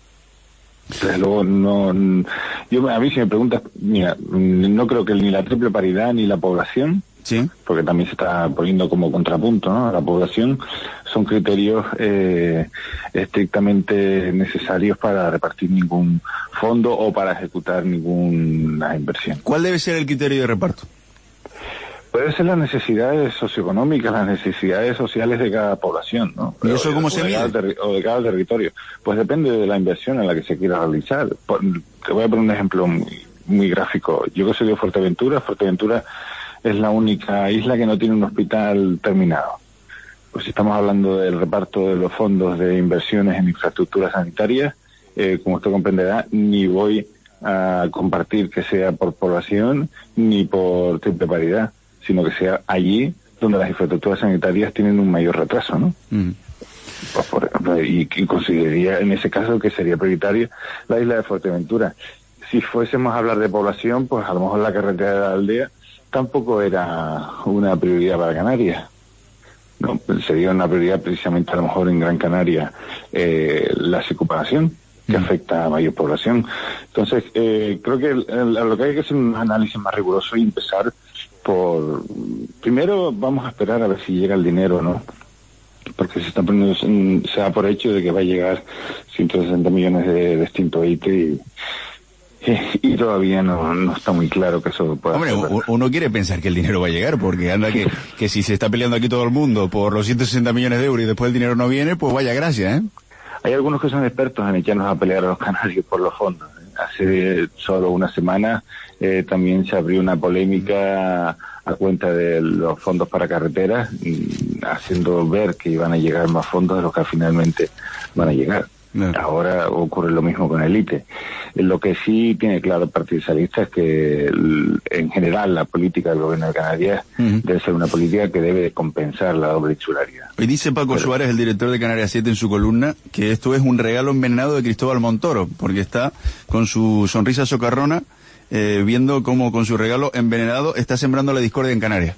Desde luego, no, yo, a mí si me preguntas, mira, no creo que ni la triple paridad ni la población, sí, porque también se está poniendo como contrapunto, ¿no? La población son criterios eh, estrictamente necesarios para repartir ningún fondo o para ejecutar ninguna inversión. ¿Cuál debe ser el criterio de reparto? Puede ser las necesidades socioeconómicas, las necesidades sociales de cada población, ¿no? ¿Y eso cómo se mide? O de cada territorio. Pues depende de la inversión en la que se quiera realizar. Por, te voy a poner un ejemplo muy, muy gráfico. Yo que soy de Fuerteventura, Fuerteventura es la única isla que no tiene un hospital terminado. Pues si estamos hablando del reparto de los fondos de inversiones en infraestructuras sanitarias, eh, como usted comprenderá, ni voy a compartir que sea por población ni por triple paridad, sino que sea allí donde las infraestructuras sanitarias tienen un mayor retraso, ¿no? Mm. Pues por ejemplo, y, y consideraría en ese caso que sería prioritaria la isla de Fuerteventura. Si fuésemos a hablar de población, pues a lo mejor la carretera de la aldea tampoco era una prioridad para Canarias. No, sería una prioridad precisamente a lo mejor en Gran Canaria eh, la circunvalación, que mm. afecta a mayor población. Entonces, eh, creo que el, el, lo que hay que hacer es un análisis más riguroso y empezar por... Primero vamos a esperar a ver si llega el dinero o no, porque se está poniendo, se da por hecho de que va a llegar ciento sesenta millones de, de extinto I T E y, y todavía no, no está muy claro que eso pueda Hombre, hacer. Uno quiere pensar que el dinero va a llegar, porque anda que, que si se está peleando aquí todo el mundo por los ciento sesenta millones de euros y después el dinero no viene, pues vaya gracia, ¿eh? Hay algunos que son expertos en echarnos a pelear a los canarios por los fondos. Hace solo una semana eh, también se abrió una polémica a cuenta de los fondos para carreteras, haciendo ver que iban a llegar más fondos de los que finalmente van a llegar. No. Ahora ocurre lo mismo con el I T E. Lo que sí tiene claro el Partido Socialista es que en general la política del gobierno de Canarias uh-huh. debe ser una política que debe compensar la doble insularidad. Y dice Paco Pero, Suárez, el director de Canarias siete, en su columna, que esto es un regalo envenenado de Cristóbal Montoro, porque está con su sonrisa socarrona eh, viendo cómo con su regalo envenenado está sembrando la discordia en Canarias.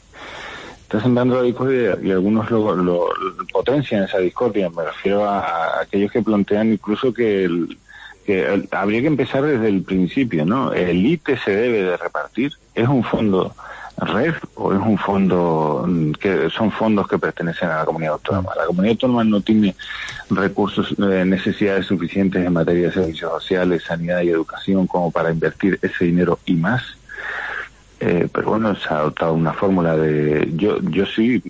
Está sembrando la discordia y algunos lo, lo, lo potencian esa discordia. Me refiero a, a aquellos que plantean incluso que, el, que el, habría que empezar desde el principio, ¿no? El I T E se debe de repartir. ¿Es un fondo R E F o es un fondo que son fondos que pertenecen a la comunidad autónoma? La comunidad autónoma no tiene recursos, eh, necesidades suficientes en materia de servicios sociales, sanidad y educación como para invertir ese dinero y más. Eh, pero bueno, se ha adoptado una fórmula de... Yo yo sí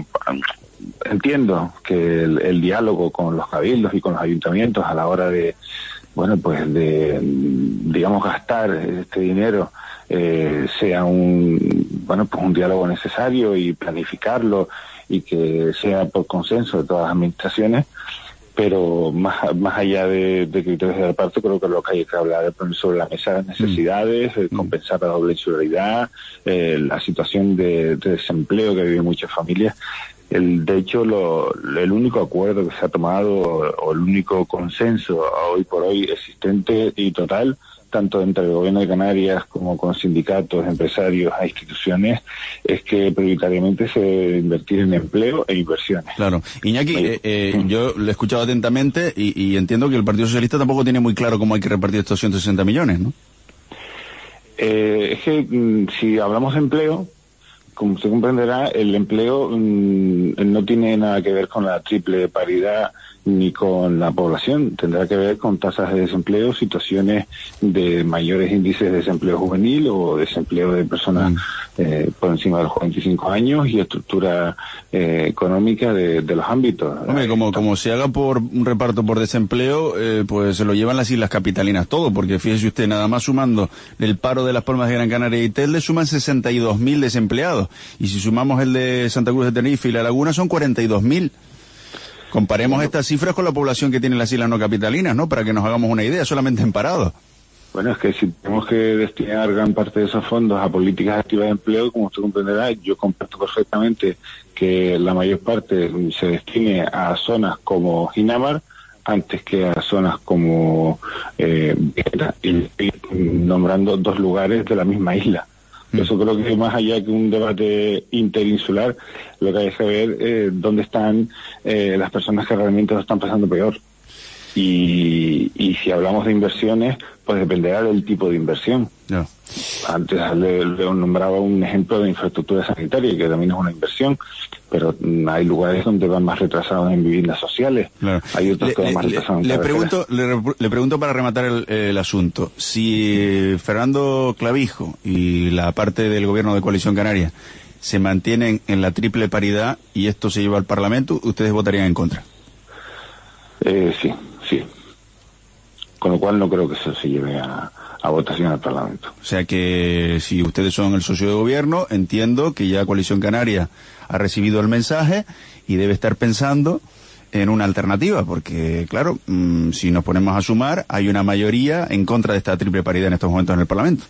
entiendo que el, el diálogo con los cabildos y con los ayuntamientos a la hora de, bueno, pues de, digamos, gastar este dinero eh, sea un, bueno, pues un diálogo necesario y planificarlo y que sea por consenso de todas las administraciones. Pero más más allá de, de criterios de reparto, creo que lo que hay que hablar es poner sobre la mesa las necesidades, mm. compensar la doble insularidad, eh, la situación de, de desempleo que viven muchas familias. El, de hecho, lo, el único acuerdo que se ha tomado, o, o el único consenso hoy por hoy existente y total, tanto entre el gobierno de Canarias como con sindicatos, empresarios e instituciones, es que prioritariamente se debe invertir en empleo e inversiones. Claro. Iñaki, eh, eh, yo le he escuchado atentamente y, y entiendo que el Partido Socialista tampoco tiene muy claro cómo hay que repartir estos ciento sesenta millones, ¿no? Eh, es que mm, si hablamos de empleo, como se comprenderá, el empleo mmm, no tiene nada que ver con la triple paridad ni con la población. Tendrá que ver con tasas de desempleo, situaciones de mayores índices de desempleo juvenil o desempleo de personas mm. eh, por encima de los cuarenta y cinco años y estructura eh, económica de, de los ámbitos. Hombre, como, como se haga por un reparto por desempleo, eh, pues se lo llevan las islas capitalinas todo, porque fíjese usted, nada más sumando el paro de Las Palmas de Gran Canaria y Telde, suman sesenta y dos mil desempleados. Y si sumamos el de Santa Cruz de Tenerife y La Laguna, son cuarenta y dos mil. Comparemos bueno, estas cifras con la población que tienen las islas no capitalinas, ¿no? Para que nos hagamos una idea, solamente en parados. Bueno, es que si tenemos que destinar gran parte de esos fondos a políticas activas de empleo, como usted comprenderá, yo comparto perfectamente que la mayor parte se destine a zonas como Ginamar antes que a zonas como eh, y, y nombrando dos lugares de la misma isla. Eso creo que más allá que un debate interinsular, lo que hay que ver eh, dónde están eh, las personas que realmente lo están pasando peor. Y, y si hablamos de inversiones, pues dependerá del tipo de inversión. No. Antes le, le nombraba un ejemplo de infraestructura sanitaria, que también es una inversión, pero hay lugares donde van más retrasados en viviendas sociales. Claro. Hay otros le, que van más le, retrasados le, en le pregunto, le, le pregunto para rematar el, el asunto. Si Fernando Clavijo y la parte del gobierno de Coalición Canaria se mantienen en la triple paridad y esto se lleva al Parlamento, ¿ustedes votarían en contra? Eh, sí, sí. Con lo cual no creo que eso se lleve a, a votación al Parlamento. O sea que si ustedes son el socio de gobierno, entiendo que ya Coalición Canaria ha recibido el mensaje y debe estar pensando en una alternativa, porque claro, mmm, si nos ponemos a sumar, hay una mayoría en contra de esta triple paridad en estos momentos en el Parlamento.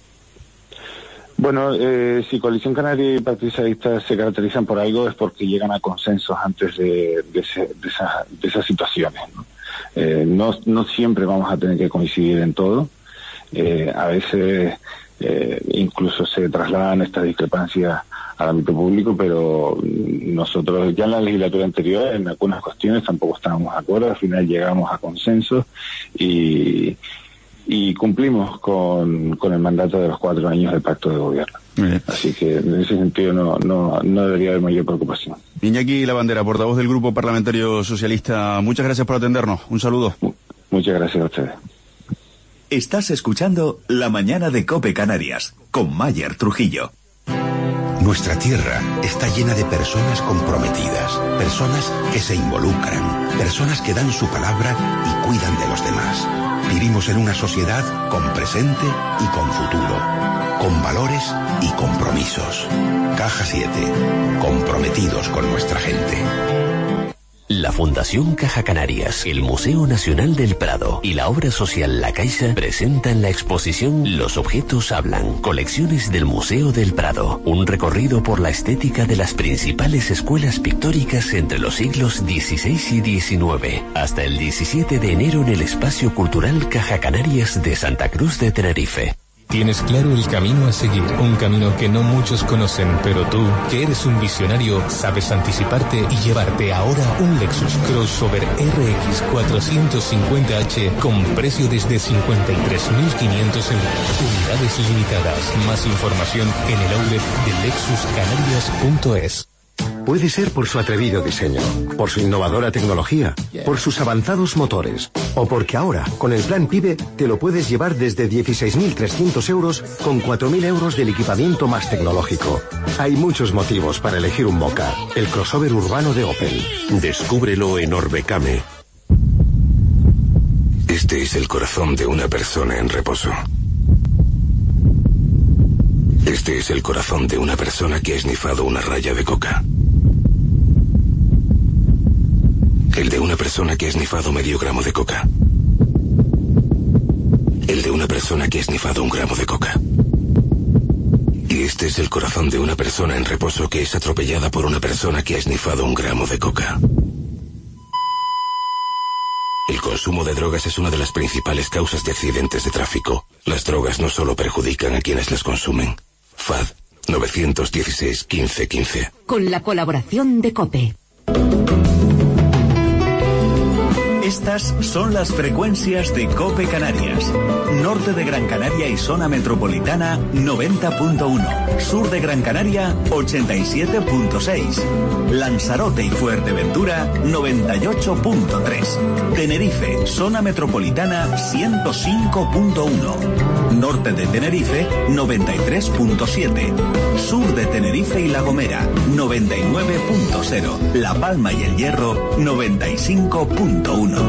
Bueno, eh, si Coalición Canaria y Partido Socialista se caracterizan por algo es porque llegan a consensos antes de, de, ese, de, esa, de esas situaciones, ¿no? Eh, no, no siempre vamos a tener que coincidir en todo. Eh, a veces eh, incluso se trasladan estas discrepancias al ámbito público, pero nosotros ya en la legislatura anterior en algunas cuestiones tampoco estábamos de acuerdo. Al final llegamos a consensos y, y cumplimos con, con el mandato de los cuatro años del pacto de gobierno. Bien. Así que en ese sentido no, no, no debería haber mayor preocupación. Iñaki Lavandera, portavoz del Grupo Parlamentario Socialista, muchas gracias por atendernos. Un saludo. Muchas gracias a ustedes. Estás escuchando La Mañana de COPE Canarias, con Mayer Trujillo. Nuestra tierra está llena de personas comprometidas, personas que se involucran, personas que dan su palabra y cuidan de los demás. Vivimos en una sociedad con presente y con futuro, con valores y compromisos. Caja siete, comprometidos con nuestra gente. La Fundación Caja Canarias, el Museo Nacional del Prado y la obra social La Caixa presentan la exposición Los objetos hablan, colecciones del Museo del Prado, un recorrido por la estética de las principales escuelas pictóricas entre los siglos dieciséis y diecinueve, hasta el diecisiete de enero en el Espacio Cultural Caja Canarias de Santa Cruz de Tenerife. Tienes claro el camino a seguir, un camino que no muchos conocen, pero tú, que eres un visionario, sabes anticiparte y llevarte ahora un Lexus Crossover R X cuatrocientos cincuenta H con precio desde cincuenta y tres mil quinientos euros. Unidades limitadas. Más información en el outlet de lexus canarias punto es. Puede ser por su atrevido diseño, por su innovadora tecnología, por sus avanzados motores, o porque ahora, con el plan PIBE, te lo puedes llevar desde dieciséis mil trescientos euros con cuatro mil euros del equipamiento más tecnológico. Hay muchos motivos para elegir un Moka, el crossover urbano de Opel. Descúbrelo en Orbecame. Este es el corazón de una persona en reposo. Este es el corazón de una persona que ha esnifado una raya de coca. El de una persona que ha esnifado medio gramo de coca. El de una persona que ha esnifado un gramo de coca. Y este es el corazón de una persona en reposo que es atropellada por una persona que ha esnifado un gramo de coca. El consumo de drogas es una de las principales causas de accidentes de tráfico. Las drogas no solo perjudican a quienes las consumen. F A D nueve uno seis, quince, quince. Con la colaboración de COPE. Estas son las frecuencias de COPE Canarias. Norte de Gran Canaria y zona metropolitana noventa punto uno. Sur de Gran Canaria ochenta y siete punto seis. Lanzarote y Fuerteventura noventa y ocho punto tres. Tenerife, zona metropolitana ciento cinco punto uno. Norte de Tenerife noventa y tres punto siete. Sur de Tenerife y La Gomera noventa y nueve punto cero. La Palma y El Hierro noventa y cinco punto uno.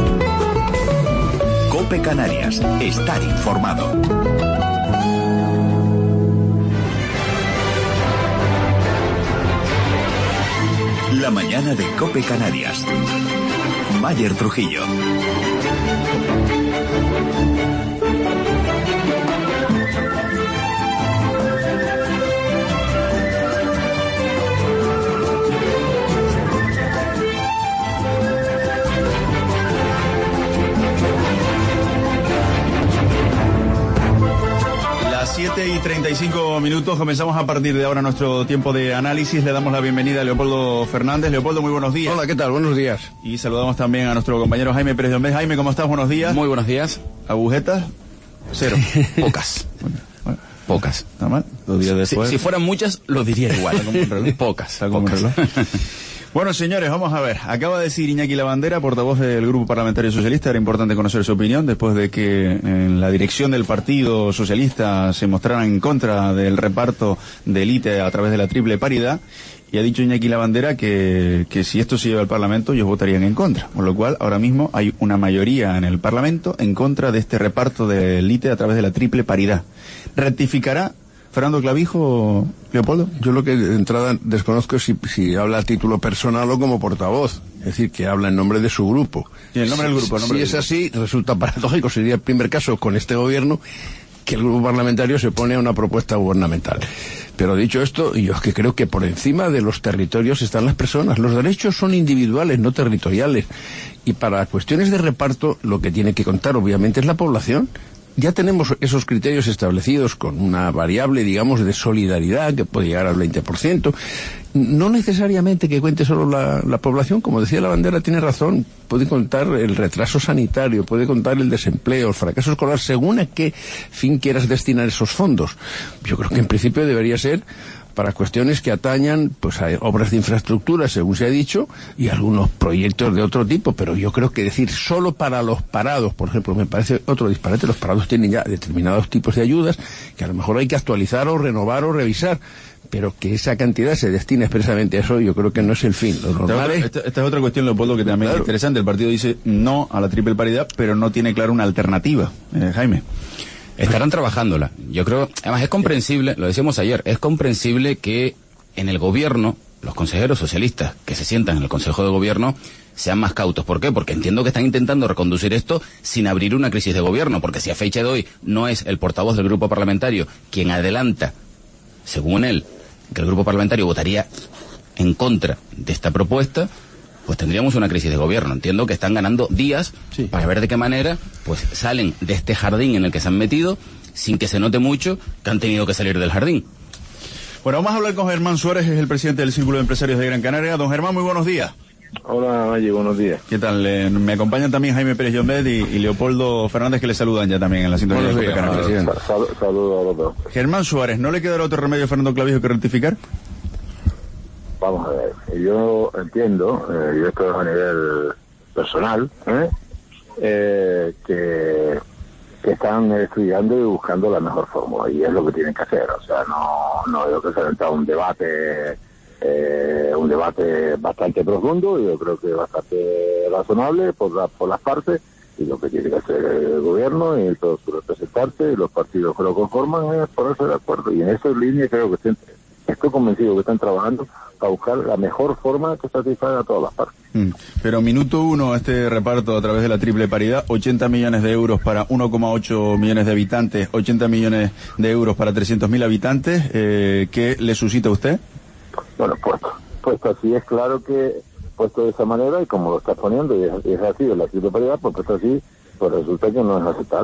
COPE Canarias, estar informado. La mañana de COPE Canarias. Mayer Trujillo. siete y treinta y cinco minutos, comenzamos a partir de ahora nuestro tiempo de análisis. Le damos la bienvenida a Leopoldo Fernández. Leopoldo, muy buenos días. Hola, ¿qué tal? Buenos días. Y saludamos también a nuestro compañero Jaime Pérez de Ombés. Jaime, ¿cómo estás? Buenos días. Muy buenos días. ¿Agujetas? Cero. Pocas. Bueno, bueno. Pocas. ¿Está mal? Dos días después. Si, si fueran muchas, lo diría igual. Está como un reloj. Pocas. Está como pocas. Un reloj. Bueno, señores, vamos a ver. Acaba de decir Iñaki Lavandera, portavoz del Grupo Parlamentario Socialista. Era importante conocer su opinión después de que en la dirección del Partido Socialista se mostraran en contra del reparto de élite a través de la triple paridad. Y ha dicho Iñaki Lavandera que, que si esto se lleva al Parlamento, ellos votarían en contra. Con lo cual, ahora mismo hay una mayoría en el Parlamento en contra de este reparto de élite a través de la triple paridad. ¿Rectificará Fernando Clavijo, Leopoldo? Yo lo que de entrada desconozco es si, si habla a título personal o como portavoz. Es decir, que habla en nombre de su grupo. ¿Y el nombre si, del grupo? El nombre si del es grupo. así, resulta paradójico. Sería el primer caso con este gobierno que el grupo parlamentario se pone a una propuesta gubernamental. Pero dicho esto, yo es que creo que por encima de los territorios están las personas. Los derechos son individuales, no territoriales. Y para cuestiones de reparto, lo que tiene que contar, obviamente, es la población. Ya tenemos esos criterios establecidos con una variable, digamos, de solidaridad que puede llegar al veinte por ciento. No necesariamente que cuente solo la, la población, como decía Lavandera, tiene razón, puede contar el retraso sanitario, puede contar el desempleo, el fracaso escolar, según a qué fin quieras destinar esos fondos. Yo creo que en principio debería ser para cuestiones que atañan pues a obras de infraestructura, según se ha dicho, y algunos proyectos de otro tipo, pero yo creo que decir solo para los parados, por ejemplo, me parece otro disparate. Los parados tienen ya determinados tipos de ayudas que a lo mejor hay que actualizar o renovar o revisar, pero que esa cantidad se destine expresamente a eso, yo creo que no es el fin. Lo normal es... esta, esta es otra cuestión, Leopoldo, que también claro. es interesante. El partido dice no a la triple paridad, pero no tiene claro una alternativa. Eh, Jaime. Estarán trabajándola. Yo creo, además es comprensible, lo decíamos ayer, es comprensible que en el gobierno, los consejeros socialistas que se sientan en el Consejo de Gobierno sean más cautos. ¿Por qué? Porque entiendo que están intentando reconducir esto sin abrir una crisis de gobierno, porque si a fecha de hoy no es el portavoz del grupo parlamentario quien adelanta, según él, que el grupo parlamentario votaría en contra de esta propuesta, pues tendríamos una crisis de gobierno. Entiendo que están ganando días sí. para ver de qué manera pues salen de este jardín en el que se han metido sin que se note mucho que han tenido que salir del jardín. Bueno, vamos a hablar con Germán Suárez, es el presidente del Círculo de Empresarios de Gran Canaria. Don Germán, muy buenos días. Hola, Maggi, buenos días. ¿Qué tal? Eh, me acompañan también Jaime Pérez Llombet y, y Leopoldo Fernández, que le saludan ya también en la sintonía de Canarias. Sal, Saludos a los dos. Germán Suárez, ¿no le quedará otro remedio a Fernando Clavijo que rectificar? Vamos a ver, yo entiendo, eh, y esto es a nivel personal, ¿eh? Eh, que, que están estudiando y buscando la mejor fórmula, y es lo que tienen que hacer. O sea, no, no yo creo que se ha entrado un debate, eh, un debate bastante profundo, y yo creo que bastante razonable por, la, por las partes, y lo que tiene que hacer el gobierno y todos sus representantes y los partidos que lo conforman es ponerse de acuerdo, y en esa línea creo que estén, estoy convencido que están trabajando para buscar la mejor forma que satisfaga a todas las partes. Mm. Pero minuto uno, este reparto a través de la triple paridad, ochenta millones de euros para uno coma ocho millones de habitantes, ochenta millones de euros para trescientos mil habitantes, eh, ¿qué le suscita a usted? Bueno, puesto, puesto así es claro que, puesto de esa manera, y como lo está poniendo, y es, es así, de la triple paridad, pues puesto así, pues resulta que no es aceptable.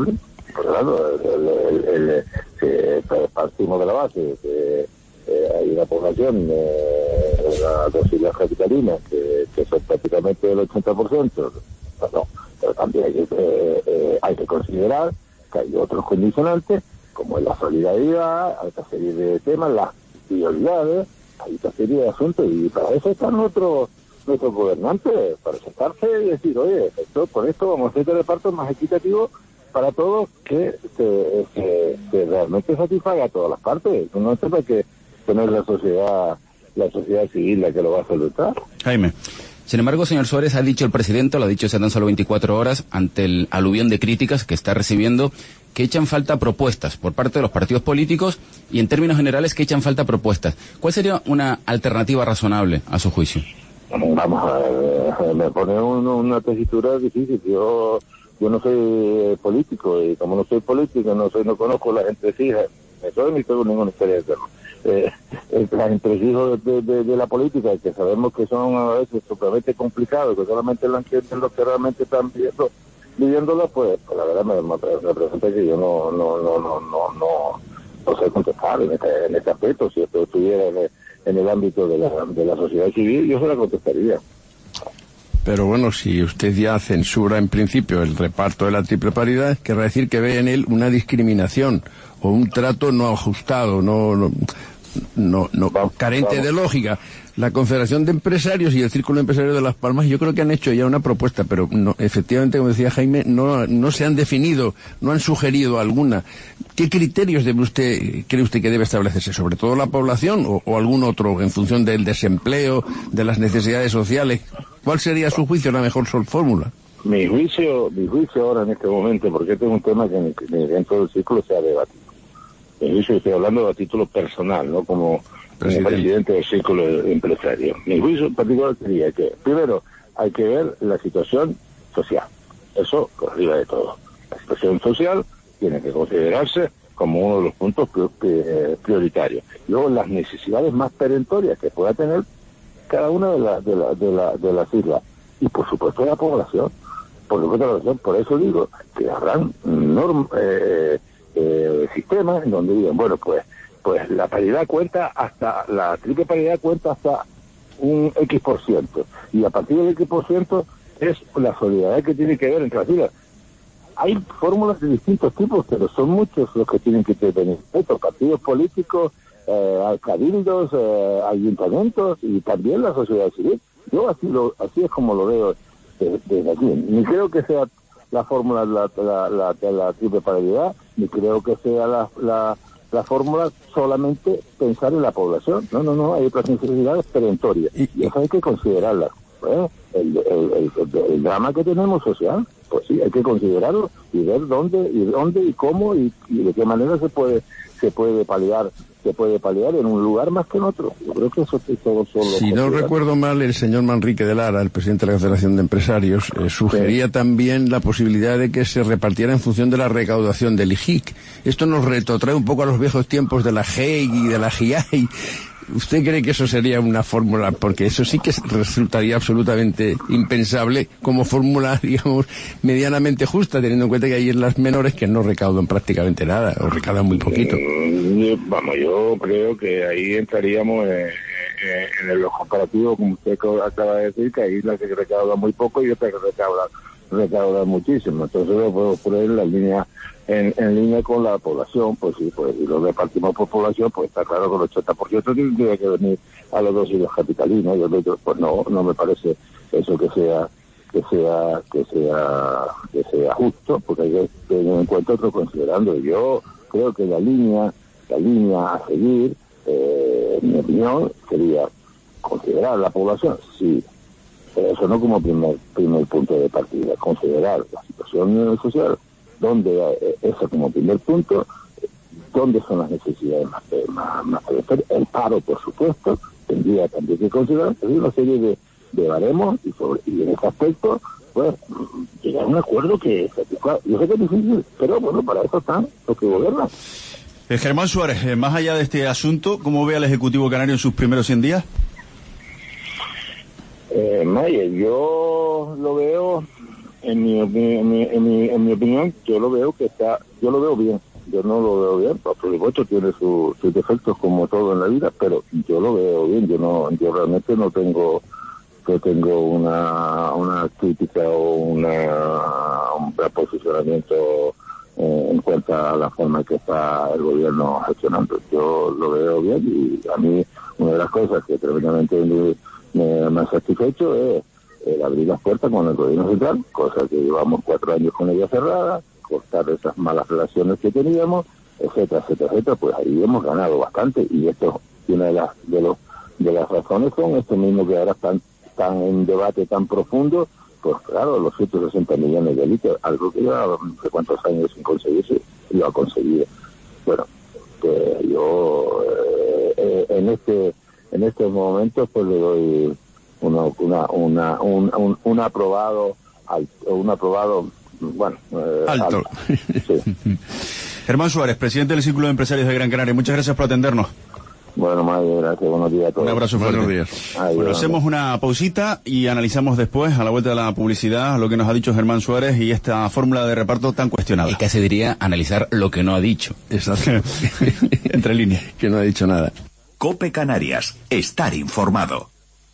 Por lo tanto, el, el, el, el, eh, partimos de la base que eh, hay una población eh, de las dos islas capitalinas que, que son prácticamente el ochenta por ciento. Bueno, pero también hay que, eh, eh, hay que considerar que hay otros condicionantes, como es la solidaridad, hay otra serie de temas, las prioridades, hay otra serie de asuntos, y para eso están nuestros nuestros gobernantes, para sentarse y decir, oye, esto, con esto vamos a hacer el reparto más equitativo para todos, que, que, que, que realmente satisfaga a todas las partes. No sepa que tener la sociedad, la sociedad civil la que lo va a solucionar. Jaime. Sin embargo, señor Suárez, ha dicho el presidente, lo ha dicho hace tan solo veinticuatro horas, ante el aluvión de críticas que está recibiendo, que echan falta propuestas por parte de los partidos políticos y, en términos generales, que echan falta propuestas. ¿Cuál sería una alternativa razonable a su juicio? Vamos a ver, me pone un, una tesitura difícil. Yo yo no soy político, y como no soy político, no soy no conozco las entresijas, eso ni tengo ninguna experiencia. Eh, las entresijos de, de, de la política, que sabemos que son a veces sumamente complicados, que solamente lo entienden los que realmente están viviendo, viviéndola, pues, pues la verdad me, me, me presenta que yo no no no no no no, no sé contestar en este, en este aspecto. Si esto estuviera en el, en el ámbito de la, de la sociedad civil, yo se la contestaría. Pero bueno, si usted ya censura en principio el reparto de la triple paridad, querrá decir que ve en él una discriminación o un trato no ajustado, no no, no, no vamos, carente vamos. de lógica. La Confederación de Empresarios y el Círculo Empresario de Las Palmas, yo creo que han hecho ya una propuesta, pero no, efectivamente, como decía Jaime, no, no se han definido, no han sugerido alguna. ¿Qué criterios debe usted, cree usted que debe establecerse? ¿Sobre todo la población o, o algún otro, en función del desempleo, de las necesidades sociales? ¿Cuál sería, a su juicio, la mejor fórmula? Mi juicio, mi juicio ahora en este momento, porque este es un tema que dentro del círculo se ha debatido. Mi juicio, estoy hablando a título personal, no como presidente, presidente del círculo empresario. Mi juicio en particular sería que, primero, hay que ver la situación social. Eso por arriba de todo. La situación social tiene que considerarse como uno de los puntos prioritarios. Luego, las necesidades más perentorias que pueda tener cada una de, la, de, la, de, la, de las islas. Y, por supuesto, la población. Por supuesto, la población. Por eso digo que habrán norm, eh, eh, sistemas en donde digan, bueno, pues pues la paridad cuenta hasta, la triple paridad cuenta hasta un X por ciento. Y a partir del X por ciento es la solidaridad que tiene que ver entre las islas. Hay fórmulas de distintos tipos, pero son muchos los que tienen que tener estos partidos políticos, eh, cabildos, eh, ayuntamientos y también la sociedad civil. Yo así lo, así es como lo veo desde, desde aquí. Ni creo que sea la fórmula de la, la, la, la, la triple paridad, ni creo que sea la, la la fórmula solamente pensar en la población. No, no, no, hay otras necesidades perentorias y, y eso hay que considerarlas. ¿Eh? El, el, el, el, el drama que tenemos social, pues sí, hay que considerarlo y ver dónde y dónde y cómo y, y de qué manera se puede se puede paliar se puede paliar en un lugar más que en otro. Yo creo que eso es todo solo. Si no recuerdo mal, el señor Manrique de Lara, el presidente de la Confederación de Empresarios, eh, sugería sí. también la posibilidad de que se repartiera en función de la recaudación del I J I C. Esto nos retrotrae un poco a los viejos tiempos de la G E I y de la G I A I. ¿Usted cree que eso sería una fórmula? Porque eso sí que resultaría absolutamente impensable como fórmula, digamos, medianamente justa, teniendo en cuenta que hay islas menores que no recaudan prácticamente nada, o recaudan muy poquito. Eh, vamos, yo creo que ahí entraríamos en, en, en los comparativos, como usted acaba de decir, que hay islas que recaudan muy poco y otras que recaudan, recaudan muchísimo. Entonces lo puedo poner en la línea En, en línea con la población, pues sí, pues si lo repartimos por población, pues está claro que el ochenta por ciento tendría que venir a los dos islas capitalinas. Yo digo, pues no, no me parece eso que sea, que sea, que sea, que sea justo, porque hay que tener en cuenta otro considerando. Yo creo que la línea, la línea a seguir, eh, en mi opinión, sería considerar la población, sí, pero eso no como primer, primer punto de partida, considerar la situación social, donde eh, eso como primer punto, dónde son las necesidades más, más, más periféricas. El paro, por supuesto, tendría también que considerar una serie de, de baremos y, sobre, y en ese aspecto, pues, llegar a un acuerdo que satisfaga. Yo sé que es difícil, pero bueno, para eso están los que gobiernan. Eh, Germán Suárez, eh, más allá de este asunto, ¿cómo ve al Ejecutivo Canario en sus primeros cien días? Eh, Mayer, yo lo veo en mi, en mi, en mi, en mi, en mi opinión, yo lo veo que está, yo lo veo bien. Yo no lo veo bien, por supuesto tiene su, sus defectos como todo en la vida, pero yo lo veo bien. Yo no, yo realmente no tengo, que tengo una, una crítica o una, un posicionamiento eh, en cuanto a la forma que está el gobierno gestionando. Yo lo veo bien y a mí una de las cosas que tremendamente me, me, me ha satisfecho es el abrir las puertas con el gobierno central, cosa que llevamos cuatro años con ella cerrada, cortar esas malas relaciones que teníamos, etcétera, etcétera, etcétera. Pues ahí hemos ganado bastante y esto, una de las de los de las razones son esto mismo que ahora están están en debate tan profundo. Pues claro, los ciento sesenta millones de litros, algo que ya no sé cuántos años sin conseguirse, lo ha conseguido. Bueno, pues yo eh, eh, en este en estos momentos pues le doy una una una un, un, un aprobado al, un aprobado bueno eh, alto, alto. Sí. Germán Suárez, presidente del Círculo de Empresarios de Gran Canaria, muchas gracias por atendernos. Bueno, Mario, gracias, buenos días a todos. Un abrazo fuerte. Buenos días. Ay, bueno, hacemos una pausita y analizamos después, a la vuelta de la publicidad, lo que nos ha dicho Germán Suárez y esta fórmula de reparto tan cuestionada. Y que se diría analizar lo que no ha dicho. Exacto. Entre líneas. Que no ha dicho nada. COPE Canarias, estar informado.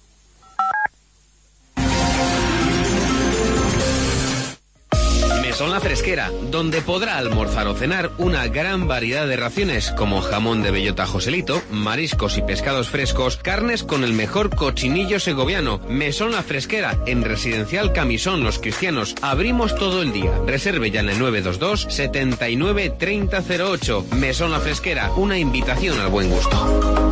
Mesón La Fresquera, donde podrá almorzar o cenar una gran variedad de raciones como jamón de bellota Joselito, mariscos y pescados frescos, carnes con el mejor cochinillo segoviano. Mesón La Fresquera, en Residencial Camisón Los Cristianos. Abrimos todo el día. Reserve ya en el nueve dos dos, setenta y nueve, treinta cero ocho. Mesón La Fresquera, una invitación al buen gusto.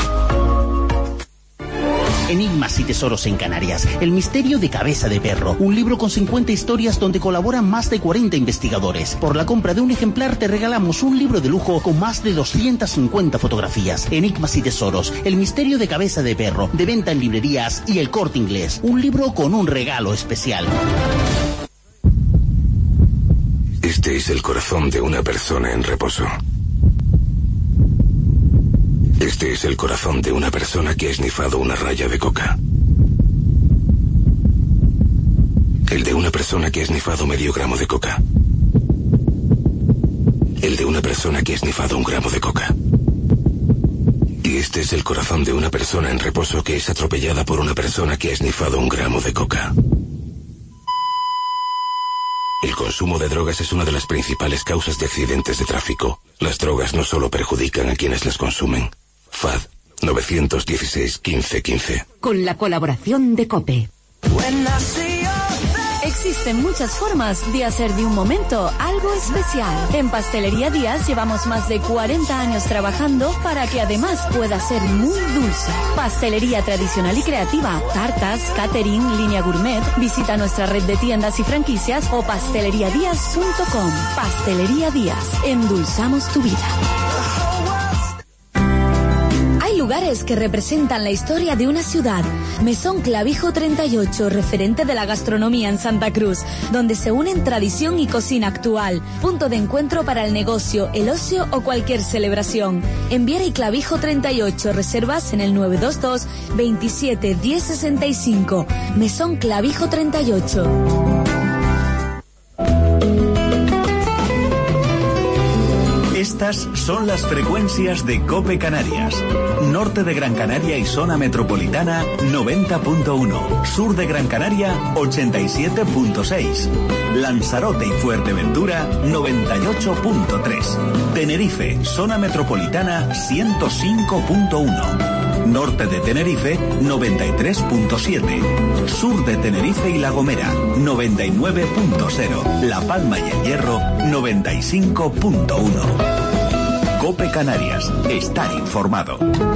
Enigmas y tesoros en Canarias. El misterio de Cabeza de Perro. Un libro con cincuenta historias donde colaboran más de cuarenta investigadores. Por la compra de un ejemplar te regalamos un libro de lujo con más de doscientas cincuenta fotografías. Enigmas y tesoros. El misterio de Cabeza de Perro. De venta en librerías y El Corte Inglés. Un libro con un regalo especial. Este es el corazón de una persona en reposo. Este es el corazón de una persona que ha esnifado una raya de coca. El de una persona que ha esnifado medio gramo de coca. El de una persona que ha esnifado un gramo de coca. Y este es el corazón de una persona en reposo que es atropellada por una persona que ha esnifado un gramo de coca. El consumo de drogas es una de las principales causas de accidentes de tráfico. Las drogas no solo perjudican a quienes las consumen. F A D nueve uno seis, quince, quince. Con la colaboración de COPE. Existen muchas formas de hacer de un momento algo especial. En Pastelería Díaz llevamos más de cuarenta años trabajando para que además pueda ser muy dulce. Pastelería tradicional y creativa, tartas, catering, línea gourmet. Visita nuestra red de tiendas y franquicias o pasteleriadíaz punto com. Pastelería Díaz, endulzamos tu vida. Lugares que representan la historia de una ciudad. Mesón Clavijo treinta y ocho, referente de la gastronomía en Santa Cruz, donde se unen tradición y cocina actual. Punto de encuentro para el negocio, el ocio o cualquier celebración. En Viera y Clavijo treinta y ocho, reservas en el nueve dos dos, veintisiete, diez sesenta y cinco. Mesón Clavijo treinta y ocho. Estas son las frecuencias de COPE Canarias. Norte de Gran Canaria y zona metropolitana noventa punto uno. Sur de Gran Canaria ochenta y siete punto seis. Lanzarote y Fuerteventura noventa y ocho punto tres. Tenerife, zona metropolitana ciento cinco punto uno. Norte de Tenerife noventa y tres punto siete. Sur de Tenerife y La Gomera noventa y nueve punto cero. La Palma y El Hierro noventa y cinco punto uno. COPE Canarias, estar informado.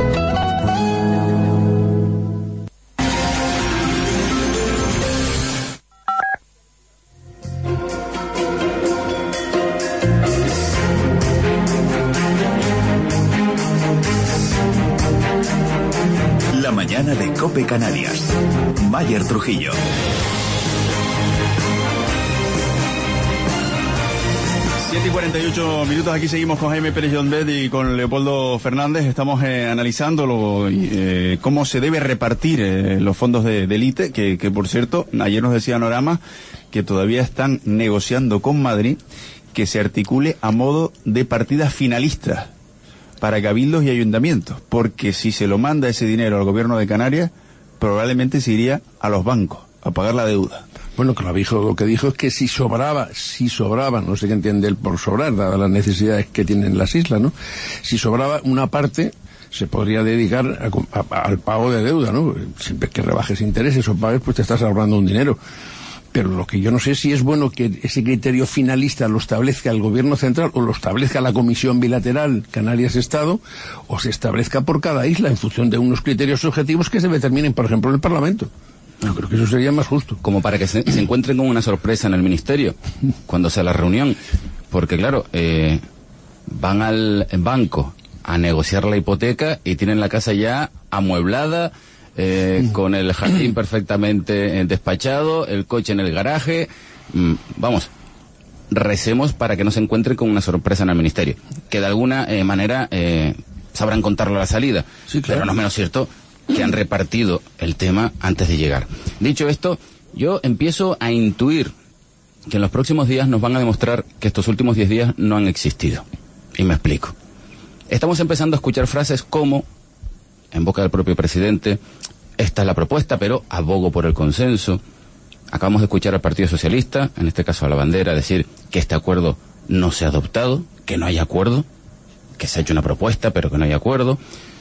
La mañana de COPE Canarias. Mayer Trujillo. siete y cuarenta y ocho minutos, aquí seguimos con Jaime Pérez Llombet y con Leopoldo Fernández. Estamos eh, analizando lo, eh, cómo se debe repartir eh, los fondos de, del I T E, que, que por cierto, ayer nos decía Norama que todavía están negociando con Madrid que se articule a modo de partidas finalistas para cabildos y ayuntamientos, porque si se lo manda ese dinero al gobierno de Canarias, probablemente se iría a los bancos a pagar la deuda. Bueno, Clavijo lo que dijo es que si sobraba, si sobraba, no sé qué entiende él por sobrar, dadas las necesidades que tienen las islas, ¿no? Si sobraba una parte, se podría dedicar a, a, al pago de deuda, ¿no? Siempre que rebajes intereses o pagues, pues te estás ahorrando un dinero. Pero lo que yo no sé si es bueno que ese criterio finalista lo establezca el gobierno central o lo establezca la comisión bilateral Canarias-Estado, o se establezca por cada isla en función de unos criterios objetivos que se determinen, por ejemplo, en el Parlamento. Yo creo que eso sería más justo. Como para que se, se encuentren con una sorpresa en el ministerio cuando sea la reunión. Porque claro, eh, van al banco a negociar la hipoteca y tienen la casa ya amueblada, eh, con el jardín perfectamente eh, despachado, el coche en el garaje. Mm, vamos, recemos para que no se encuentren con una sorpresa en el ministerio. Que de alguna eh, manera eh, sabrán contarlo a la salida. Sí, claro. Pero no es menos cierto que han repartido el tema antes de llegar. Dicho esto, yo empiezo a intuir que en los próximos días nos van a demostrar que estos últimos diez días no han existido. Y me explico. Estamos empezando a escuchar frases como, en boca del propio presidente, esta es la propuesta, pero abogo por el consenso. Acabamos de escuchar al Partido Socialista, en este caso a la bandera, decir que este acuerdo no se ha adoptado, que no hay acuerdo, que se ha hecho una propuesta, pero que no hay acuerdo.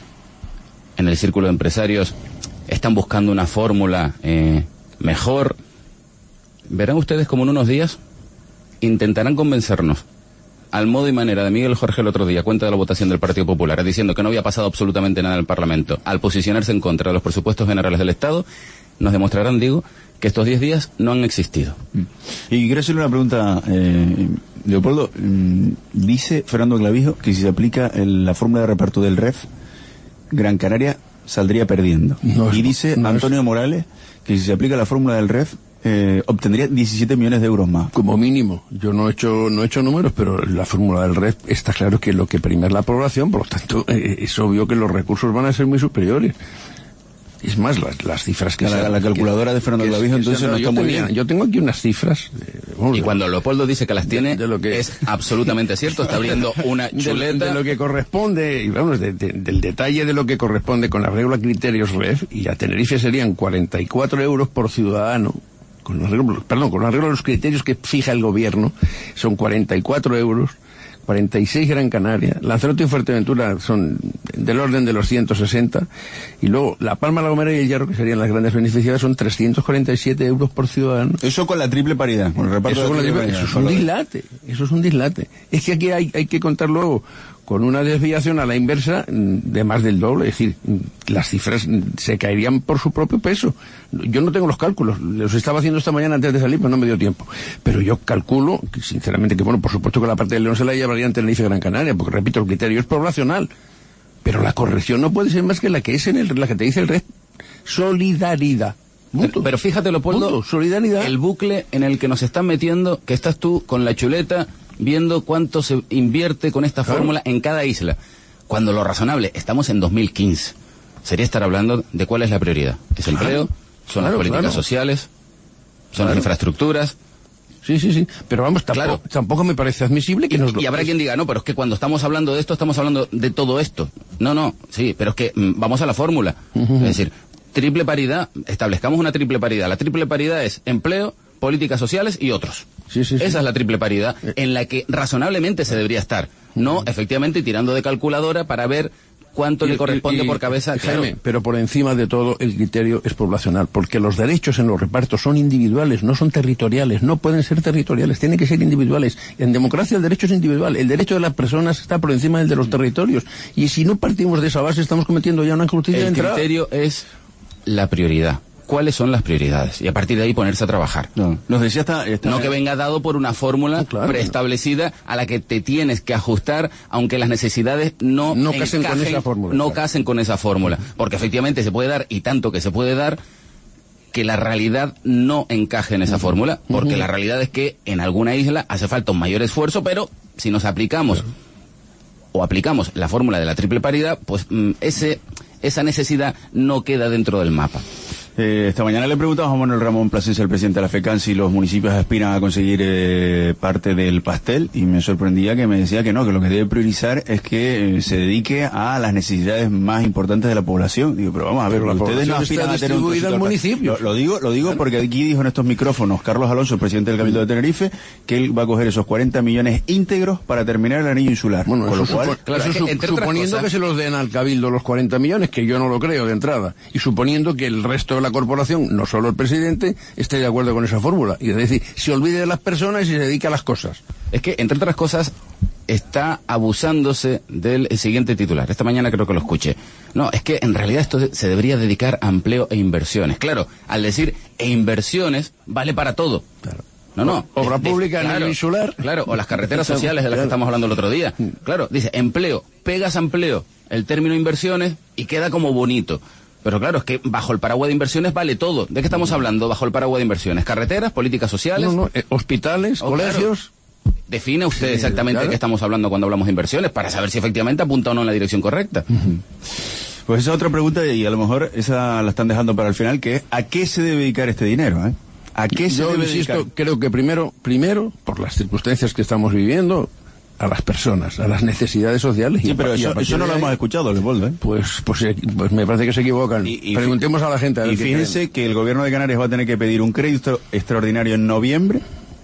En el círculo de empresarios están buscando una fórmula eh, mejor. Verán ustedes como en unos días intentarán convencernos, al modo y manera de Miguel Jorge el otro día, cuenta de la votación del Partido Popular, diciendo que no había pasado absolutamente nada en el Parlamento, al posicionarse en contra de los presupuestos generales del Estado, nos demostrarán, digo, que estos diez días no han existido. Y quiero hacerle una pregunta, eh, Leopoldo. Dice Fernando Clavijo que si se aplica el, la fórmula de reparto del R E F, Gran Canaria saldría perdiendo. No es, y dice no Antonio es... Morales que si se aplica la fórmula del R E F, eh, obtendría diecisiete millones de euros más. Como mínimo. Yo no he hecho no he hecho números, pero la fórmula del R E F está claro que lo que prima es la población, por lo tanto eh, es obvio que los recursos van a ser muy superiores. Es más, las, las cifras que... La, se, la calculadora que, de Fernando Clavijo entonces no, no está muy tenía, bien. Yo tengo aquí unas cifras... Eh, bueno, y cuando Leopoldo dice que las tiene, de, de lo que, es absolutamente cierto, está abriendo una chuleta... De, de lo que corresponde, y vamos, de, de, del detalle de lo que corresponde con la regla criterios R E F, y a Tenerife serían cuarenta y cuatro euros por ciudadano, con los arreglos, perdón, con los arreglos de los criterios que fija el gobierno, son cuarenta y cuatro euros... cuarenta y seis Gran Canaria, Lanzarote y Fuerteventura son del orden de los ciento sesenta, y luego La Palma, La Gomera y El Hierro, que serían las grandes beneficiadas, son trescientos cuarenta y siete euros por ciudadano. Eso con la triple paridad, con el reparto eso, de la triple, paridad. Eso es un dislate, eso es un dislate. Es que aquí hay, hay que contar luego con una desviación a la inversa de más del doble, es decir, las cifras se caerían por su propio peso. Yo no tengo los cálculos, los estaba haciendo esta mañana antes de salir, pero no me dio tiempo. Pero yo calculo, sinceramente, que bueno, por supuesto que la parte de León se la llevaría en Tenerife y Gran Canaria, porque repito, el criterio es poblacional, pero la corrección no puede ser más que la que es en el, la que te dice el R E F. Solidaridad. Pero, pero fíjate, Leopoldo, Punto. Solidaridad. El bucle en el que nos están metiendo, que estás tú con la chuleta viendo cuánto se invierte con esta claro. fórmula en cada isla, cuando lo razonable, estamos en dos mil quince, sería estar hablando de cuál es la prioridad. Es el empleo, son claro, las políticas claro. sociales, son claro. las infraestructuras. Sí, sí, sí, pero vamos, tampoco, claro. tampoco me parece admisible que y, nos lo... Y habrá quien diga, no, pero es que cuando estamos hablando de esto, estamos hablando de todo esto. No, no, sí, pero es que mm, vamos a la fórmula. Uh-huh. Es decir, triple paridad, establezcamos una triple paridad. La triple paridad es empleo, políticas sociales y otros. Sí, sí, sí. Esa es la triple paridad en la que razonablemente se debería estar. No, efectivamente, tirando de calculadora para ver cuánto y, le corresponde y, y, por cabeza. Jaime, claro. Pero por encima de todo el criterio es poblacional, porque los derechos en los repartos son individuales, no son territoriales, no pueden ser territoriales, tienen que ser individuales. En democracia el derecho es individual, el derecho de las personas está por encima del de los territorios, y si no partimos de esa base estamos cometiendo ya una injusticia de entrada. El criterio es la prioridad. ¿Cuáles son las prioridades? Y a partir de ahí ponerse a trabajar. No, nos decía esta, esta... no que venga dado por una fórmula no, claro, preestablecida a la que te tienes que ajustar, aunque las necesidades no, no casen con esa fórmula. No claro. casen con esa fórmula. Porque efectivamente se puede dar, y tanto que se puede dar, que la realidad no encaje en esa uh-huh. fórmula, porque uh-huh. la realidad es que en alguna isla hace falta un mayor esfuerzo, pero si nos aplicamos uh-huh. o aplicamos la fórmula de la triple paridad, pues mm, ese esa necesidad no queda dentro del mapa. Eh, esta mañana le preguntamos a Manuel Ramón Plasencia, el presidente de la FECAN, si los municipios aspiran a conseguir eh, parte del pastel, y me sorprendía que me decía que no, que lo que debe priorizar es que eh, se dedique a las necesidades más importantes de la población. Digo, pero vamos a ver, ustedes no aspiran a tener un al municipio. Lo, lo digo, lo digo porque aquí dijo en estos micrófonos Carlos Alonso, presidente del Cabildo de Tenerife, que él va a coger esos cuarenta millones íntegros para terminar el anillo insular. Bueno, con eso, lo cual, supo, claro, eso es que, suponiendo cosas, que se los den al Cabildo los cuarenta millones, que yo no lo creo de entrada, y suponiendo que el resto de la corporación, no solo el presidente, esté de acuerdo con esa fórmula. Y es decir, se olvide de las personas y se dedica a las cosas. Es que, entre otras cosas, está abusándose del siguiente titular. Esta mañana creo que lo escuché. No, es que en realidad esto se debería dedicar a empleo e inversiones. Claro, al decir e inversiones, vale para todo. Claro. No, no. Obra de, pública claro, en el insular. Claro, o las carreteras sociales de las que estamos hablando el otro día. Claro, dice empleo, pegas a empleo, el término inversiones y queda como bonito. Pero claro, es que bajo el paraguas de inversiones vale todo. ¿De qué estamos hablando bajo el paraguas de inversiones? ¿Carreteras, políticas sociales? No, no, eh, hospitales, oh, colegios. Claro. Define usted sí, exactamente claro. de qué estamos hablando cuando hablamos de inversiones, para saber si efectivamente apunta o no en la dirección correcta. Uh-huh. Pues esa otra pregunta, y a lo mejor esa la están dejando para el final, que es ¿a qué se debe dedicar este dinero? ¿eh? ¿A qué se Yo debe insisto, dedicar? Creo que primero, primero, por las circunstancias que estamos viviendo, a las personas, a las necesidades sociales. Sí, y pero a, eso, eso no lo hemos escuchado, Leopoldo, ¿eh? Pues, pues, pues me parece que se equivocan. Y, y Preguntemos a la gente. A ver y fíjense creen. que el gobierno de Canarias va a tener que pedir un crédito extraordinario en noviembre,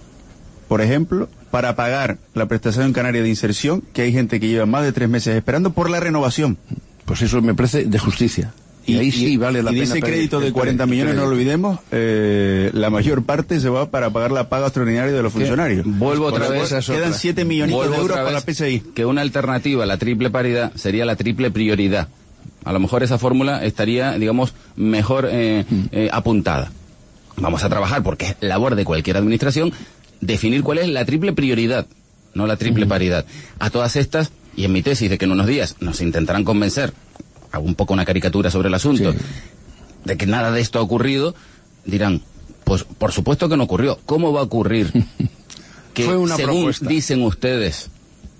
por ejemplo, para pagar la prestación canaria de inserción, que hay gente que lleva más de tres meses esperando por la renovación. Pues eso me parece de justicia. Y, y ahí sí vale la y pena. Y de ese crédito de cuarenta millones, no lo olvidemos, eh, la mayor parte se va para pagar la paga extraordinaria de los funcionarios. Vuelvo otra Por vez. Quedan otra. siete millonitos Vuelvo de euros para la vez, P C I. Que una alternativa a la triple paridad sería la triple prioridad. A lo mejor esa fórmula estaría, digamos, mejor eh, eh, apuntada. Vamos a trabajar, porque es labor de cualquier administración, definir cuál es la triple prioridad, no la triple uh-huh. paridad. A todas estas, y en mi tesis de que en unos días nos intentarán convencer, hago un poco una caricatura sobre el asunto, sí. de que nada de esto ha ocurrido, dirán, pues por supuesto que no ocurrió. ¿Cómo va a ocurrir? Que Fue una según propuesta. dicen ustedes,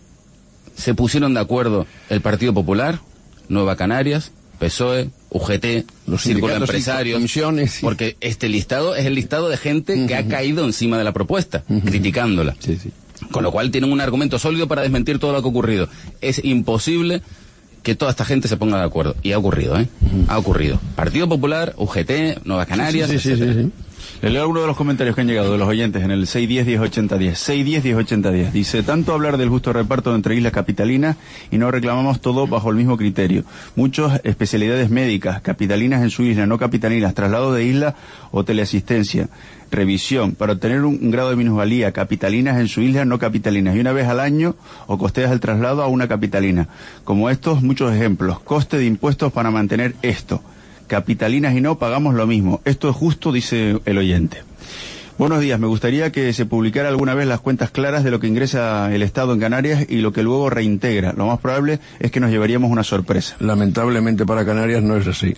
se pusieron de acuerdo el Partido Popular, Nueva Canarias, P S O E, U G T, los Círculo de Empresarios, sí. porque este listado es el listado de gente uh-huh. que ha caído encima de la propuesta, uh-huh. criticándola. Sí, sí. Con lo cual tienen un argumento sólido para desmentir todo lo que ha ocurrido. Es imposible que toda esta gente se ponga de acuerdo. Y ha ocurrido, ¿eh? Uh-huh. Ha ocurrido. Partido Popular, U G T, Nueva Canarias, sí, sí, sí, sí, sí. Le leo algunos de los comentarios que han llegado de los oyentes en el seis diez, diez ochenta, diez. seis diez, diez ochenta, diez. Dice, tanto hablar del justo reparto entre islas capitalinas y no reclamamos todo bajo el mismo criterio. Muchas especialidades médicas, capitalinas en su isla, no capitalinas, traslado de isla o teleasistencia. Revisión, para obtener un, un grado de minusvalía, capitalinas en su isla, no capitalinas, y una vez al año o costeas el traslado a una capitalina. Como estos, muchos ejemplos. Coste de impuestos para mantener esto. Capitalinas y no pagamos lo mismo. Esto es justo, dice el oyente. Buenos días, me gustaría que se publicara alguna vez las cuentas claras de lo que ingresa el Estado en Canarias y lo que luego reintegra. Lo más probable es que nos llevaríamos una sorpresa. Lamentablemente para Canarias no es así.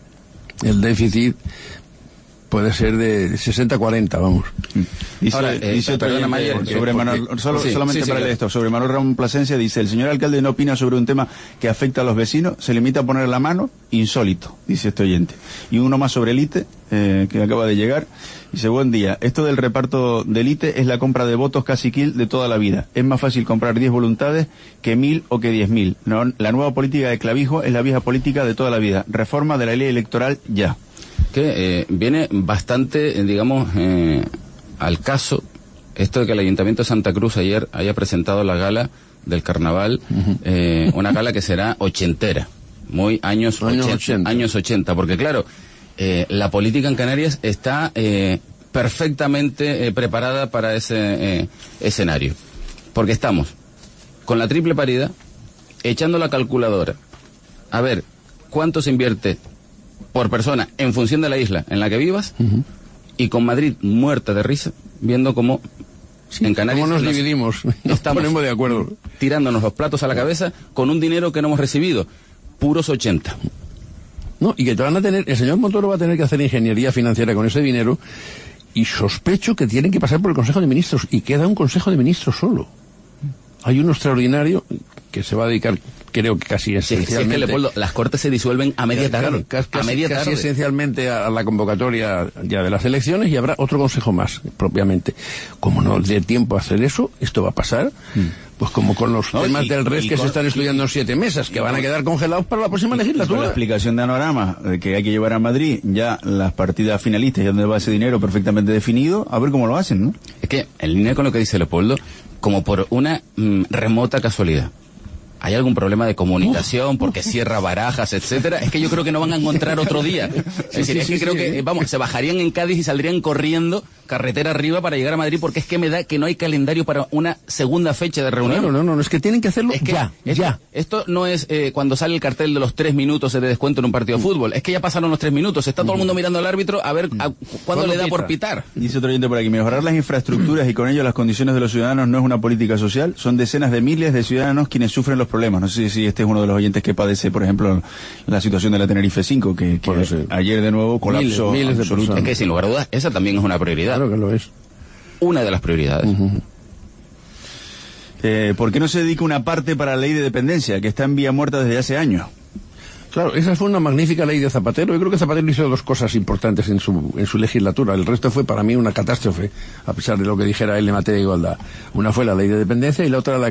El déficit puede ser de sesenta a cuarenta, vamos. Dice, Ahora, eh, dice perdona, Mayer, sobre porque, Manuel, solo, sí, solamente sí, para sí, leer esto, sobre Manuel Ramón Plasencia, dice, el señor alcalde no opina sobre un tema que afecta a los vecinos, se limita a poner la mano, insólito, dice este oyente. Y uno más sobre el I T E, eh, que acaba de llegar, dice, buen día, esto del reparto del I T E es la compra de votos caciquil de toda la vida. Es más fácil comprar diez voluntades que mil o que diez mil. No, la nueva política de Clavijo es la vieja política de toda la vida. Reforma de la ley electoral ya. Que eh, viene bastante, eh, digamos, eh, al caso esto de que el Ayuntamiento de Santa Cruz ayer haya presentado la gala del carnaval, uh-huh. eh, una gala que será ochentera, muy años, años ochenta, ochenta. Años ochenta, porque claro, eh, la política en Canarias está eh, perfectamente eh, preparada para ese eh, escenario, porque estamos con la triple paridad, echando la calculadora, a ver cuánto se invierte por persona en función de la isla en la que vivas, uh-huh. y con Madrid muerta de risa viendo cómo sí, en Canarias cómo nos, nos dividimos, nos ponemos de acuerdo, tirándonos los platos a la cabeza con un dinero que no hemos recibido, puros ochenta. No, y que te van a tener, el señor Montoro va a tener que hacer ingeniería financiera con ese dinero, y sospecho que tienen que pasar por el Consejo de Ministros, y queda un Consejo de Ministros solo. Hay uno extraordinario que se va a dedicar, creo que casi esencialmente... Sí, sí, es que, Leopoldo, las Cortes se disuelven a media tarde. Claro, casi, a media casi tarde. esencialmente a la convocatoria ya de las elecciones, y habrá otro consejo más, propiamente. Como no dé tiempo a hacer eso, esto va a pasar, mm. pues como con los no, temas y, del R E S que con, se están estudiando en siete mesas, que van a quedar congelados para la próxima legislatura. Con la explicación de Anorama, de que hay que llevar a Madrid ya las partidas finalistas, ya donde va ese dinero perfectamente definido, a ver cómo lo hacen, ¿no? Es que, en línea con lo que dice Leopoldo, como por una mm, remota casualidad, ¿hay algún problema de comunicación porque cierra Barajas, etcétera? Es que yo creo que no van a encontrar otro día. Es decir, es que creo que, vamos, se bajarían en Cádiz y saldrían corriendo carretera arriba para llegar a Madrid, porque es que me da que no hay calendario para una segunda fecha de reunión. No, no, no, no, es que tienen que hacerlo es que ya, esto, ya. Esto no es eh, cuando sale el cartel de los tres minutos de descuento en un partido de fútbol. Es que ya pasaron los tres minutos. Está todo el mundo mirando al árbitro a ver a, cuándo le da por pitar. Dice otro oyente por aquí, mejorar las infraestructuras y con ello las condiciones de los ciudadanos no es una política social. Son decenas de miles de ciudadanos quienes sufren los problemas. No sé si este es uno de los oyentes que padece, por ejemplo, la situación de la Tenerife cinco, que, que ayer de nuevo colapsó. Miles, miles de personas. Es que sin lugar a dudas, esa también es una prioridad. Claro que lo es. Una de las prioridades. Uh-huh. eh, ¿Por qué no se dedica una parte para la ley de dependencia, que está en vía muerta desde hace años? Claro, esa fue una magnífica ley de Zapatero. Yo creo que Zapatero hizo dos cosas importantes en su, en su legislatura. El resto fue para mí una catástrofe, a pesar de lo que dijera él en materia de igualdad. Una fue la ley de dependencia y la otra la,